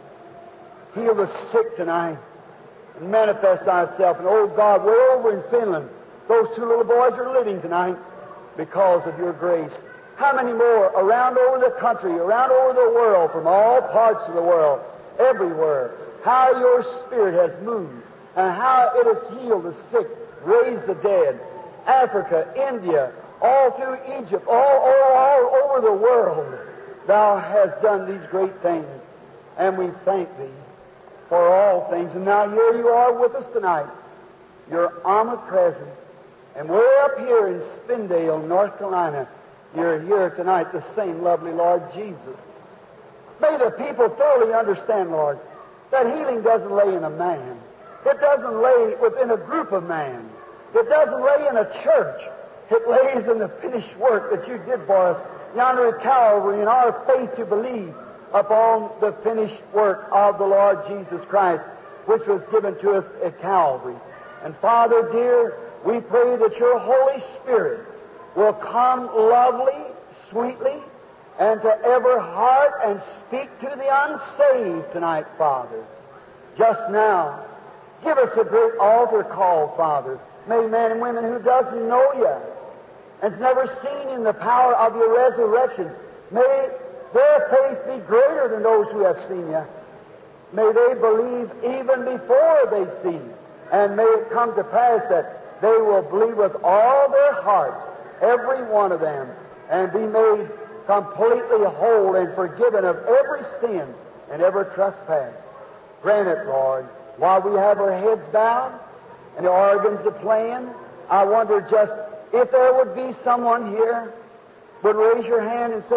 Speaker 1: Heal the sick tonight. And manifest Thyself. And oh God, way over in Finland, those two little boys are living tonight because of Your grace. How many more around over the country, around over the world, from all parts of the world, everywhere, how Your Spirit has moved and how it has healed the sick, raised the dead. Africa, India, all through Egypt, all, all, all over the world, Thou hast done these great things. And we thank Thee for all things. And now here You are with us tonight. You're omnipresent. And way up here in Spindale, North Carolina, You're here tonight, the same lovely Lord Jesus. May the people thoroughly understand, Lord, that healing doesn't lay in a man. It doesn't lay within a group of man. It doesn't lay in a church. It lays in the finished work that You did for us yonder at Calvary, in our faith to believe upon the finished work of the Lord Jesus Christ, which was given to us at Calvary. And Father dear, we pray that Your Holy Spirit will come lovely, sweetly, and to every heart and speak to the unsaved tonight, Father. Just now, give us a great altar call, Father. May men and women who doesn't know You and's never seen in the power of Your resurrection, may their faith be greater than those who have seen You. May they believe even before they see. And may it come to pass that they will believe with all their hearts, every one of them, and be made completely whole and forgiven of every sin and every trespass. Grant it, Lord. While we have our heads bowed and the organs are playing, I wonder just if there would be someone here would raise your hand and say,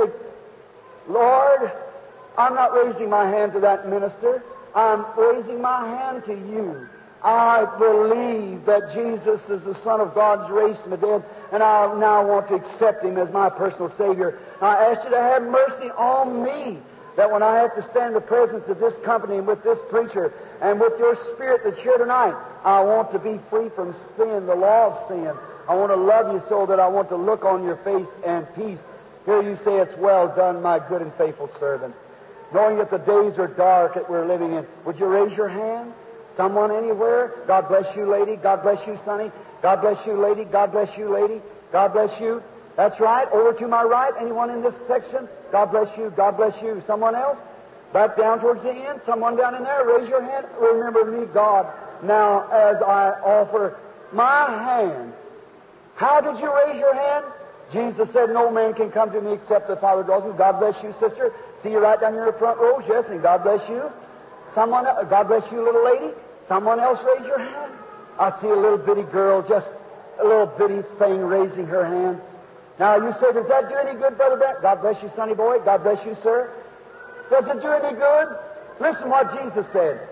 Speaker 1: "Lord, I'm not raising my hand to that minister. I'm raising my hand to You. I believe that Jesus is the Son of God, raised from the dead, and I now want to accept Him as my personal Savior. I ask you to have mercy on me, that when I have to stand in the presence of this company and with this preacher and with your Spirit that's here tonight, I want to be free from sin, the law of sin. I want to love you so that I want to look on your face and peace. Here you say, it's well done, my good and faithful servant. Knowing that the days are dark that we're living in, would you raise your hand? Someone anywhere? God bless you, lady. God bless you, sonny. God bless you, lady. God bless you, lady. God bless you. That's right. Over to my right. Anyone in this section? God bless you. God bless you. Someone else? Back down towards the end. Someone down in there. Raise your hand. Remember me, God. Now, as I offer my hand. How did you raise your hand? Jesus said, no man can come to me except the Father draws him. God bless you, sister. See you right down here in the front rows. Yes, and God bless you. Someone else, God bless you, little lady. Someone else raise your hand. I see a little bitty girl, just a little bitty thing raising her hand. Now you say, does that do any good, Brother Brent? God bless you, sonny boy. God bless you, sir. Does it do any good? Listen what Jesus said.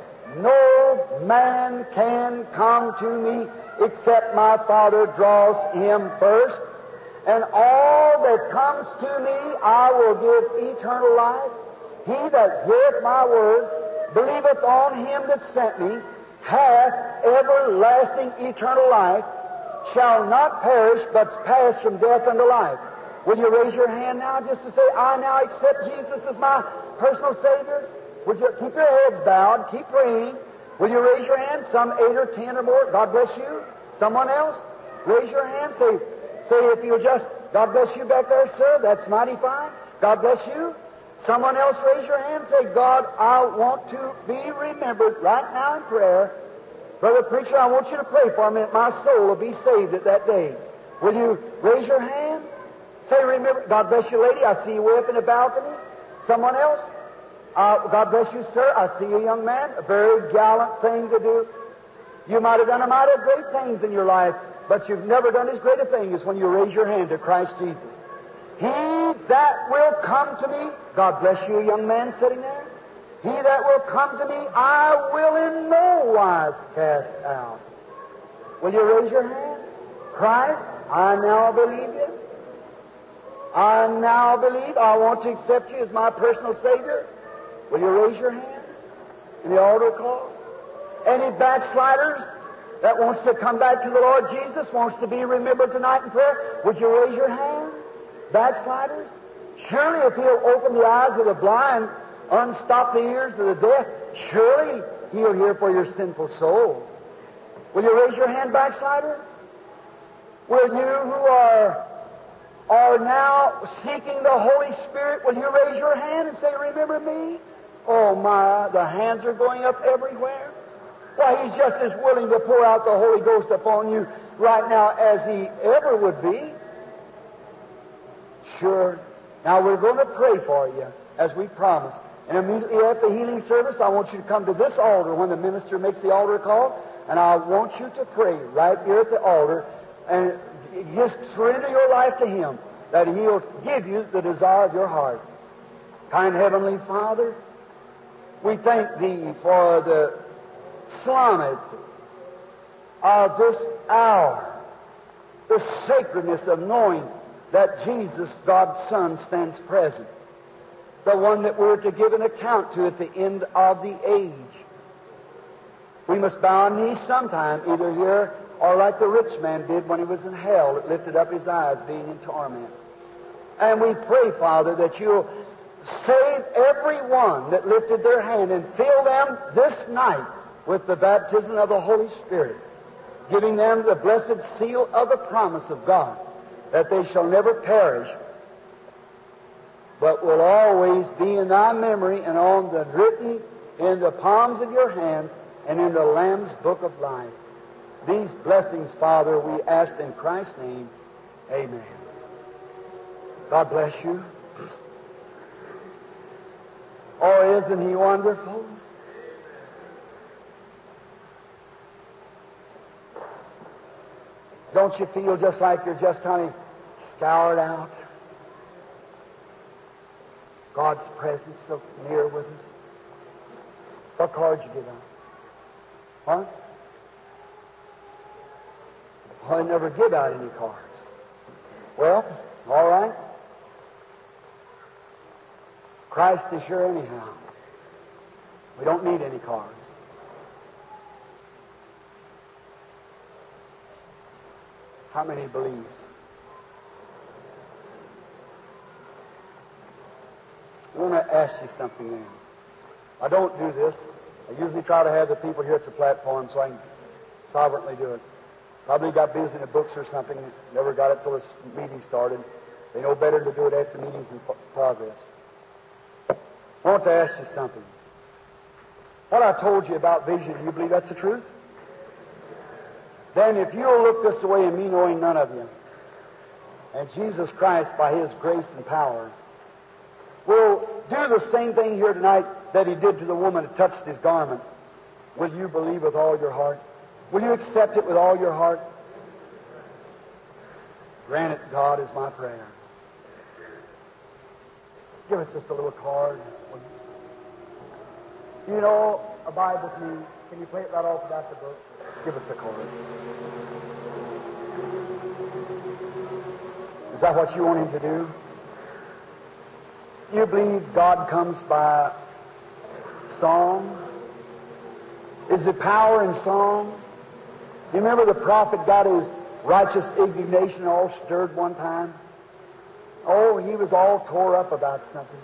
Speaker 1: No man can come to me except my Father draws him first. And all that comes to me I will give eternal life. He that heareth my words, believeth on him that sent me, hath everlasting eternal life, shall not perish, but pass from death unto life. Will you raise your hand now just to say, I now accept Jesus as my personal Savior? Would you keep your heads bowed, keep praying. Will you raise your hand? Some eight or ten or more. God bless you. Someone else? Raise your hand. Say, say if you'll just, God bless you back there, sir. That's mighty fine. God bless you. Someone else raise your hand. Say, God, I want to be remembered right now in prayer. Brother Preacher, I want you to pray for me that my soul will be saved at that day. Will you raise your hand? Say, remember, God bless you, lady. I see you way up in the balcony. Someone else? Uh, God bless you, sir. I see you, young man. A very gallant thing to do. You might have done a mighty great things in your life, but you've never done as great a thing as when you raise your hand to Christ Jesus. He that will come to me, God bless you, young man sitting there. He that will come to me, I will in no wise cast out. Will you raise your hand? Christ, I now believe you. I now believe. I want to accept you as my personal Savior. Will you raise your hands in the altar call? Any backsliders that wants to come back to the Lord Jesus, wants to be remembered tonight in prayer, would you raise your hands? Backsliders? Surely if He'll open the eyes of the blind, unstop the ears of the deaf, surely He'll hear for your sinful soul. Will you raise your hand, backslider? Will you who are, are now seeking the Holy Spirit, will you raise your hand and say, remember me? Oh my, the hands are going up everywhere. Why, He's just as willing to pour out the Holy Ghost upon you right now as He ever would be. Sure. Now we're going to pray for you as we promised. And immediately after the healing service, I want you to come to this altar when the minister makes the altar call, and I want you to pray right here at the altar and just surrender your life to Him, that He'll give you the desire of your heart. Kind Heavenly Father, we thank Thee for the solemnity of this hour, the sacredness of knowing that Jesus, God's Son, stands present, the one that we're to give an account to at the end of the age. We must bow our knees sometime, either here or like the rich man did when he was in hell, that lifted up his eyes being in torment. And we pray, Father, that You'll save everyone that lifted their hand and fill them this night with the baptism of the Holy Spirit, giving them the blessed seal of the promise of God, that they shall never perish, but will always be in Thy memory and on the written in the palms of Your hands and in the Lamb's book of life. These blessings, Father, we ask in Christ's name. Amen. God bless you. Oh, isn't He wonderful? Don't you feel just like you're just kind of scoured out? God's presence so near with us. What card did you get on? Huh? Oh, they never give out any cards. Well, all right. Christ is sure anyhow. We don't need any cards. How many believes? I want to ask you something then. I don't do this. I usually try to have the people here at the platform so I can sovereignly do it. Probably got busy in the books or something. Never got it till this meeting started. They know better to do it after meetings in progress. I want to ask you something. What I told you about vision, do you believe that's the truth? Then if you'll look this way and me knowing none of you, and Jesus Christ, by His grace and power, will do the same thing here tonight that He did to the woman who touched His garment, will you believe with all your heart? Will you accept it with all your heart? Grant it, God, is my prayer. Give us just a little card. You know, abide with me. Can you play it right off about the book? Give us a card. Is that what you want Him to do? You believe God comes by song? Is it power in song? You remember the prophet got his righteous indignation all stirred one time? Oh, he was all tore up about something.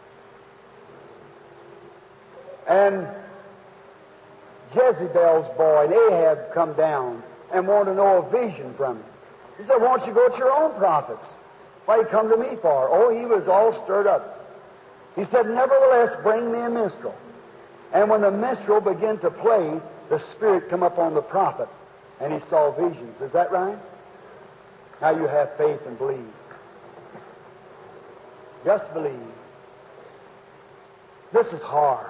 Speaker 1: And Jezebel's boy, Ahab, come down and wanted to know a vision from him. He said, why don't you go to your own prophets? Why you come to me for? Oh, he was all stirred up. He said, nevertheless, bring me a minstrel. And when the minstrel began to play, the Spirit come up on the prophet, and he saw visions. Is that right? Now you have faith and believe. Just believe. This is hard.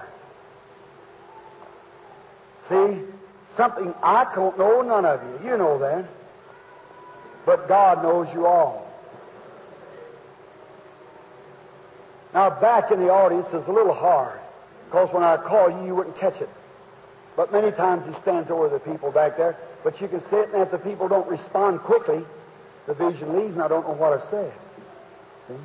Speaker 1: See, something I don't know, none of you. You know that. But God knows you all. Now, back in the audience is a little hard, because when I call you, you wouldn't catch it. But many times He stands over the people back there, but you can see it, and if the people don't respond quickly, the vision leaves, and I don't know what I said. See?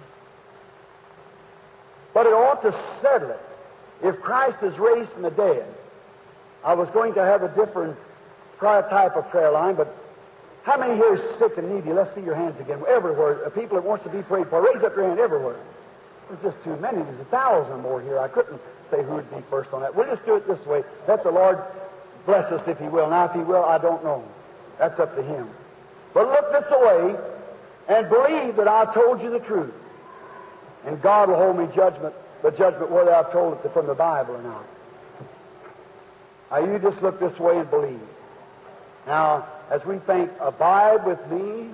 Speaker 1: But it ought to settle it. If Christ is raised from the dead, I was going to have a different type of prayer line, but how many here is sick and needy? Let's see your hands again. Everywhere. People that wants to be prayed for, raise up your hand everywhere. There's just too many. There's a thousand or more here. I couldn't say who would be first on that. We'll just do it this way. Let the Lord bless us if He will. Now, if He will, I don't know. That's up to Him. But look this way and believe that I told you the truth. And God will hold me judgment, the judgment whether I've told it from the Bible or not. Now, you just look this way and believe. Now, as we think, abide with me.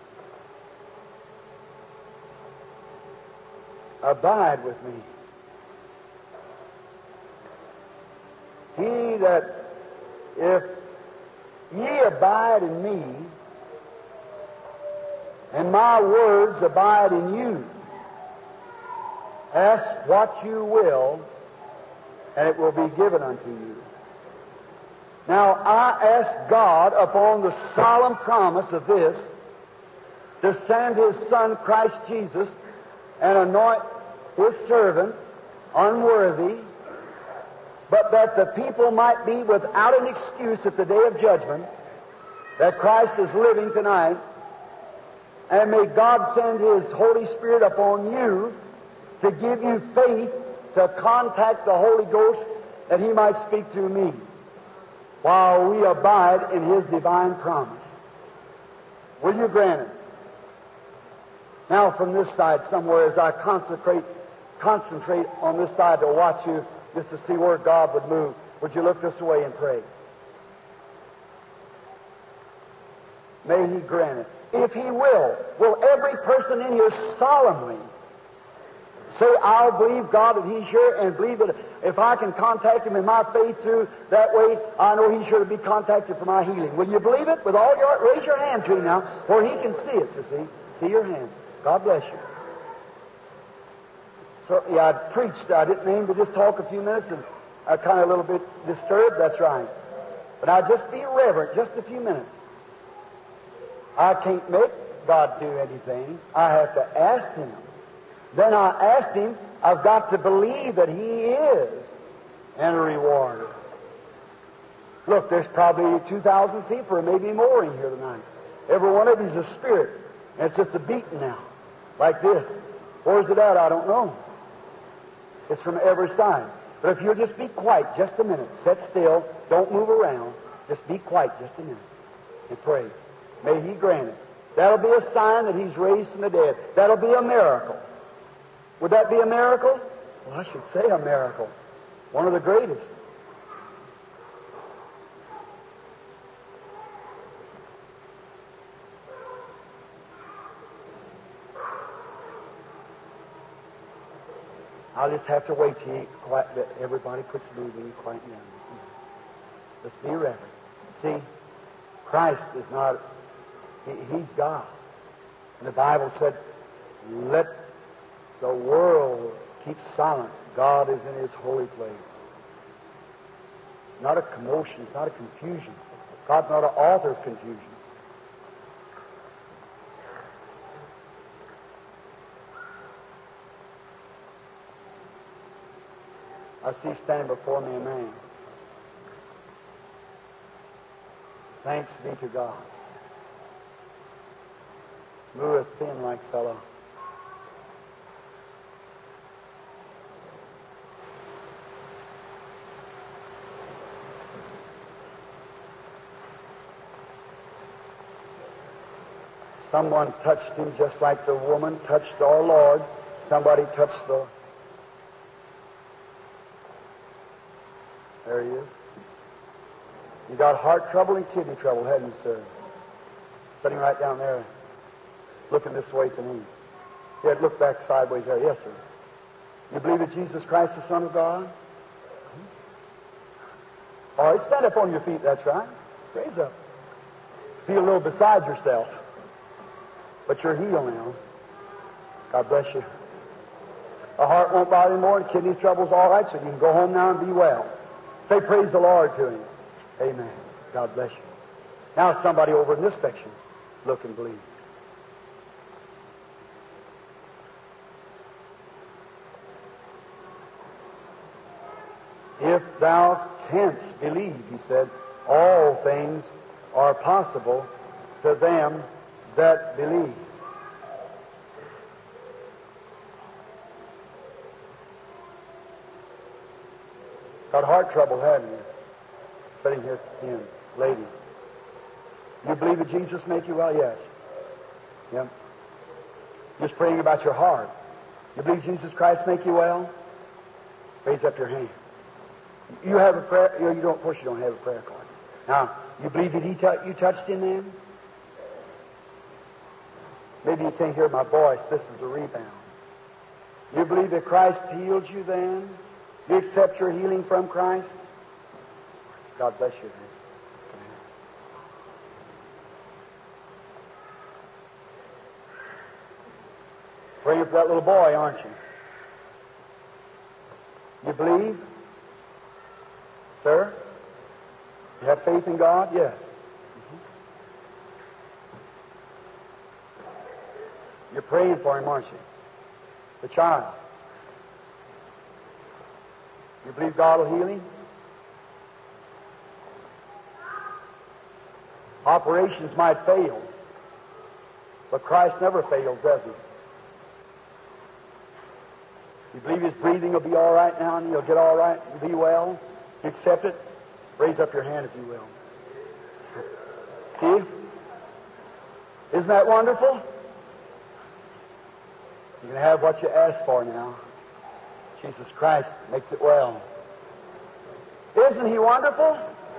Speaker 1: Abide with me. He that, if ye abide in me, and my words abide in you, ask what you will, and it will be given unto you. Now, I ask God, upon the solemn promise of this, to send His Son, Christ Jesus, and anoint His servant, unworthy, but that the people might be without an excuse at the day of judgment, that Christ is living tonight, and may God send His Holy Spirit upon you to give you faith to contact the Holy Ghost, that He might speak through me, while we abide in His divine promise. Will you grant it? Now, from this side somewhere, as I concentrate, concentrate on this side to watch you, just to see where God would move, would you look this way and pray? May He grant it. If He will, will every person in here solemnly say, I'll believe God that He's sure, and believe that if I can contact Him in my faith through that way, I know He's sure to be contacted for my healing. Will you believe it? With all your heart, raise your hand to Him now, where He can see it, you see. See your hand. God bless you. So, yeah, I preached. I didn't aim to just talk a few minutes, and I kind of a little bit disturbed. That's right. But I'll just be reverent just a few minutes. I can't make God do anything. I have to ask Him. Then I asked Him, I've got to believe that He is and a rewarder. Look, there's probably two thousand people or maybe more in here tonight. Every one of you is a spirit. And it's just a beating now, like this. Where's it at? I don't know. It's from every side. But if you'll just be quiet just a minute, sit still, don't move around, just be quiet just a minute and pray. May He grant it. That'll be a sign that He's raised from the dead. That'll be a miracle. Would that be a miracle? Well, I should say a miracle. One of the greatest. I'll just have to wait till you quiet, that everybody puts moving and quiet down. Let's be reverent. See, Christ is not, he, He's God. And the Bible said, let the world keep silent. God is in His holy place. It's not a commotion. It's not a confusion. God's not an author of confusion. I see standing before me a man. Thanks be to God. Smooth, thin-like fellow. Someone touched him just like the woman touched our Lord. Somebody touched the... There he is. You got heart trouble and kidney trouble, hadn't you, sir? Sitting right down there, looking this way to me. You had to look back sideways there. Yes, sir. You believe that Jesus Christ is the Son of God? All right, stand up on your feet. That's right. Raise up. Feel a little beside yourself. But you're healed now. God bless you. The heart won't bother you more, and kidney trouble's all right, so you can go home now and be well. Say praise the Lord to Him. Amen. God bless you. Now somebody over in this section, look and believe. If thou canst believe, He said, all things are possible to them that believe. Got heart trouble, haven't you? Sitting here, in, lady. You believe that Jesus make you well? Yes. Yeah. Just praying about your heart. You believe Jesus Christ make you well? Raise up your hand. You have a prayer. You, know, you don't. Of course, you don't have a prayer card. Now, you believe that He t- you touched Him, then? Maybe you can't hear my voice. This is a rebound. You believe that Christ healed you, then? You accept your healing from Christ? God bless you. Praying for that little boy, aren't you? You believe? Sir? You have faith in God? Yes. Mm-hmm. You're praying for him, aren't you? The child. You believe God will heal him? Operations might fail, but Christ never fails, does He? You believe His breathing will be all right now and He'll get all right and be well? You accept it? Raise up your hand if you will. See? Isn't that wonderful? You can have what you ask for now. Jesus Christ makes it well. Isn't He wonderful?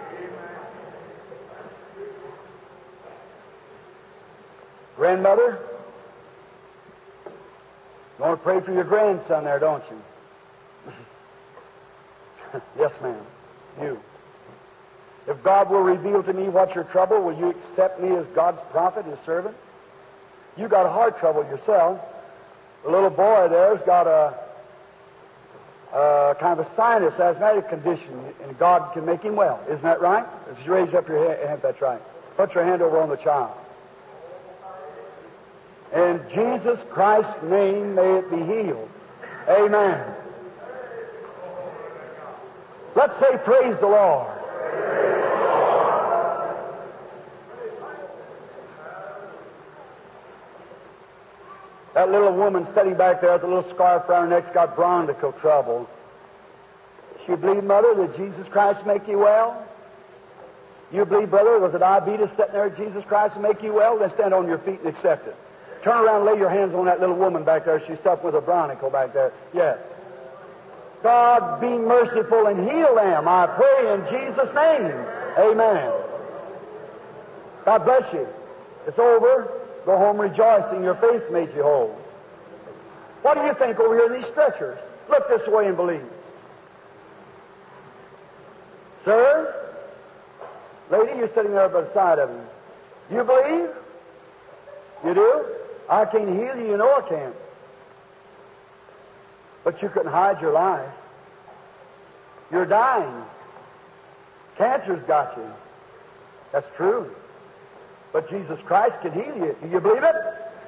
Speaker 1: Grandmother, you want to pray for your grandson there, don't you? Yes, ma'am. You. If God will reveal to me what's your trouble, will you accept me as God's prophet, His servant? You got heart trouble yourself. The little boy there's got a, a kind of a sinus asthmatic condition, and God can make him well. Isn't that right? If you raise up your hand, that's right. Put your hand over on the child. In Jesus Christ's name, may it be healed. Amen. Let's say, praise the Lord. That little woman sitting back there with a little scarf around her neck's got bronchial trouble. You believe, Mother, that Jesus Christ make you well? You believe, brother, with the diabetes sitting there, Jesus Christ will make you well? Then stand on your feet and accept it. Turn around and lay your hands on that little woman back there. She's suffering with a bronchial back there. Yes. God, be merciful and heal them, I pray in Jesus' name. Amen. God bless you. It's over. Go home rejoicing. Your faith made you whole. What do you think over here in these stretchers? Look this way and believe. Sir, lady, you're sitting there by the side of him. You believe? You do? I can't heal you. You know I can't. But you couldn't hide your life. You're dying. Cancer's got you. That's true. But Jesus Christ can heal you. Do you believe it?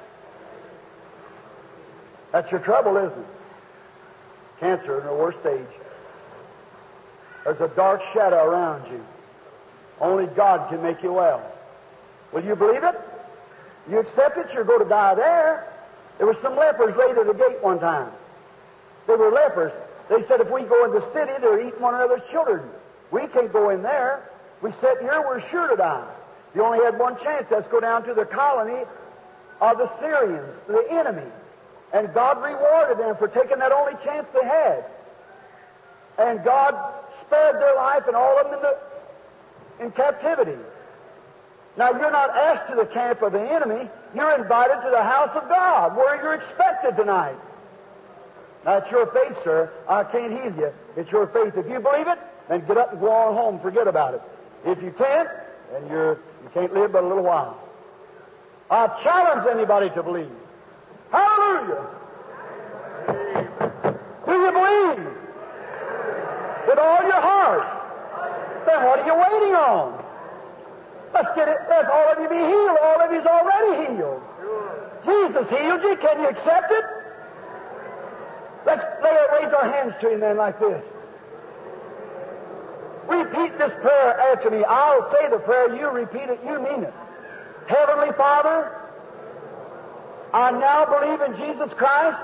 Speaker 1: That's your trouble, isn't it? Cancer in the worst stage. There's a dark shadow around you. Only God can make you well. Will you believe it? You accept it, you're going to die there. There were some lepers laid at the gate one time. They were lepers. They said if we go in the city, they're eating one another's children. We can't go in there. We sit here, we're sure to die. You only had one chance. Let's go down to the colony of the Syrians, the enemy. And God rewarded them for taking that only chance they had. And God spared their life and all of them in, the, in captivity. Now, you're not asked to the camp of the enemy. You're invited to the house of God, where you're expected tonight. Now, it's your faith, sir. I can't heal you. It's your faith. If you believe it, then get up and go on home. Forget about it. If you can't, then you're, you can't live but a little while. I challenge anybody to believe. Hallelujah! Do you believe? With all your heart. Then what are you waiting on? Let's get it. Let's all of you be healed. All of you's already healed. Jesus healed you. Can you accept it? Let's lay, raise our hands to Him then like this. Repeat this prayer after me. I'll say the prayer. You repeat it. You mean it. Heavenly Father, I now believe in Jesus Christ,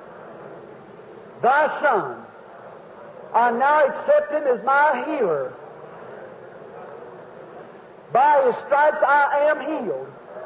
Speaker 1: Thy Son. I now accept Him as my healer. By His stripes I am healed.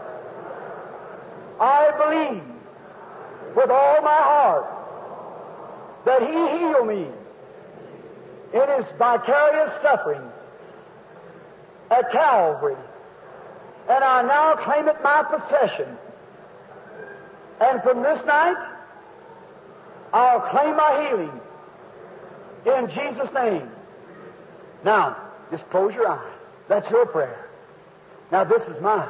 Speaker 1: I believe with all my heart that He healed me in His vicarious suffering at Calvary. And I now claim it my possession. And from this night, I'll claim my healing in Jesus' name. Now, just close your eyes. That's your prayer. Now, this is mine.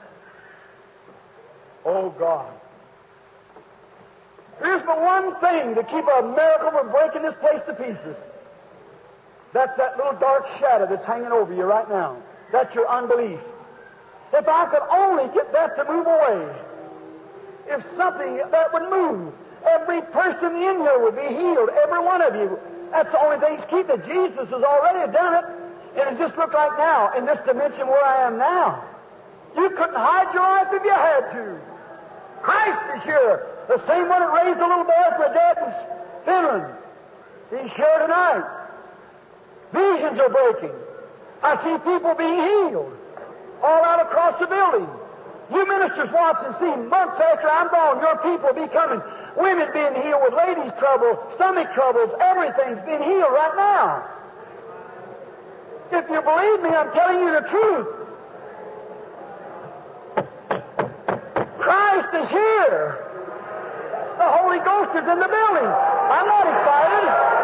Speaker 1: Oh, God. There's but one thing to keep a miracle from breaking this place to pieces. That's that little dark shadow that's hanging over you right now. That's your unbelief. If I could only get that to move away, if something that would move, every person in here would be healed, every one of you. That's the only thing that's keeping it. Jesus has already done it. And it just looked like now, in this dimension where I am now, you couldn't hide your life if you had to. Christ is here. The same one that raised a little boy from the dead in Finland. He's here tonight. Visions are breaking. I see people being healed all out across the building. You ministers watch and see months after I'm gone, your people be coming. Women being healed with ladies' trouble, stomach troubles, everything's being healed right now. If you believe me, I'm telling you the truth. Christ is here. The Holy Ghost is in the building. I'm not excited.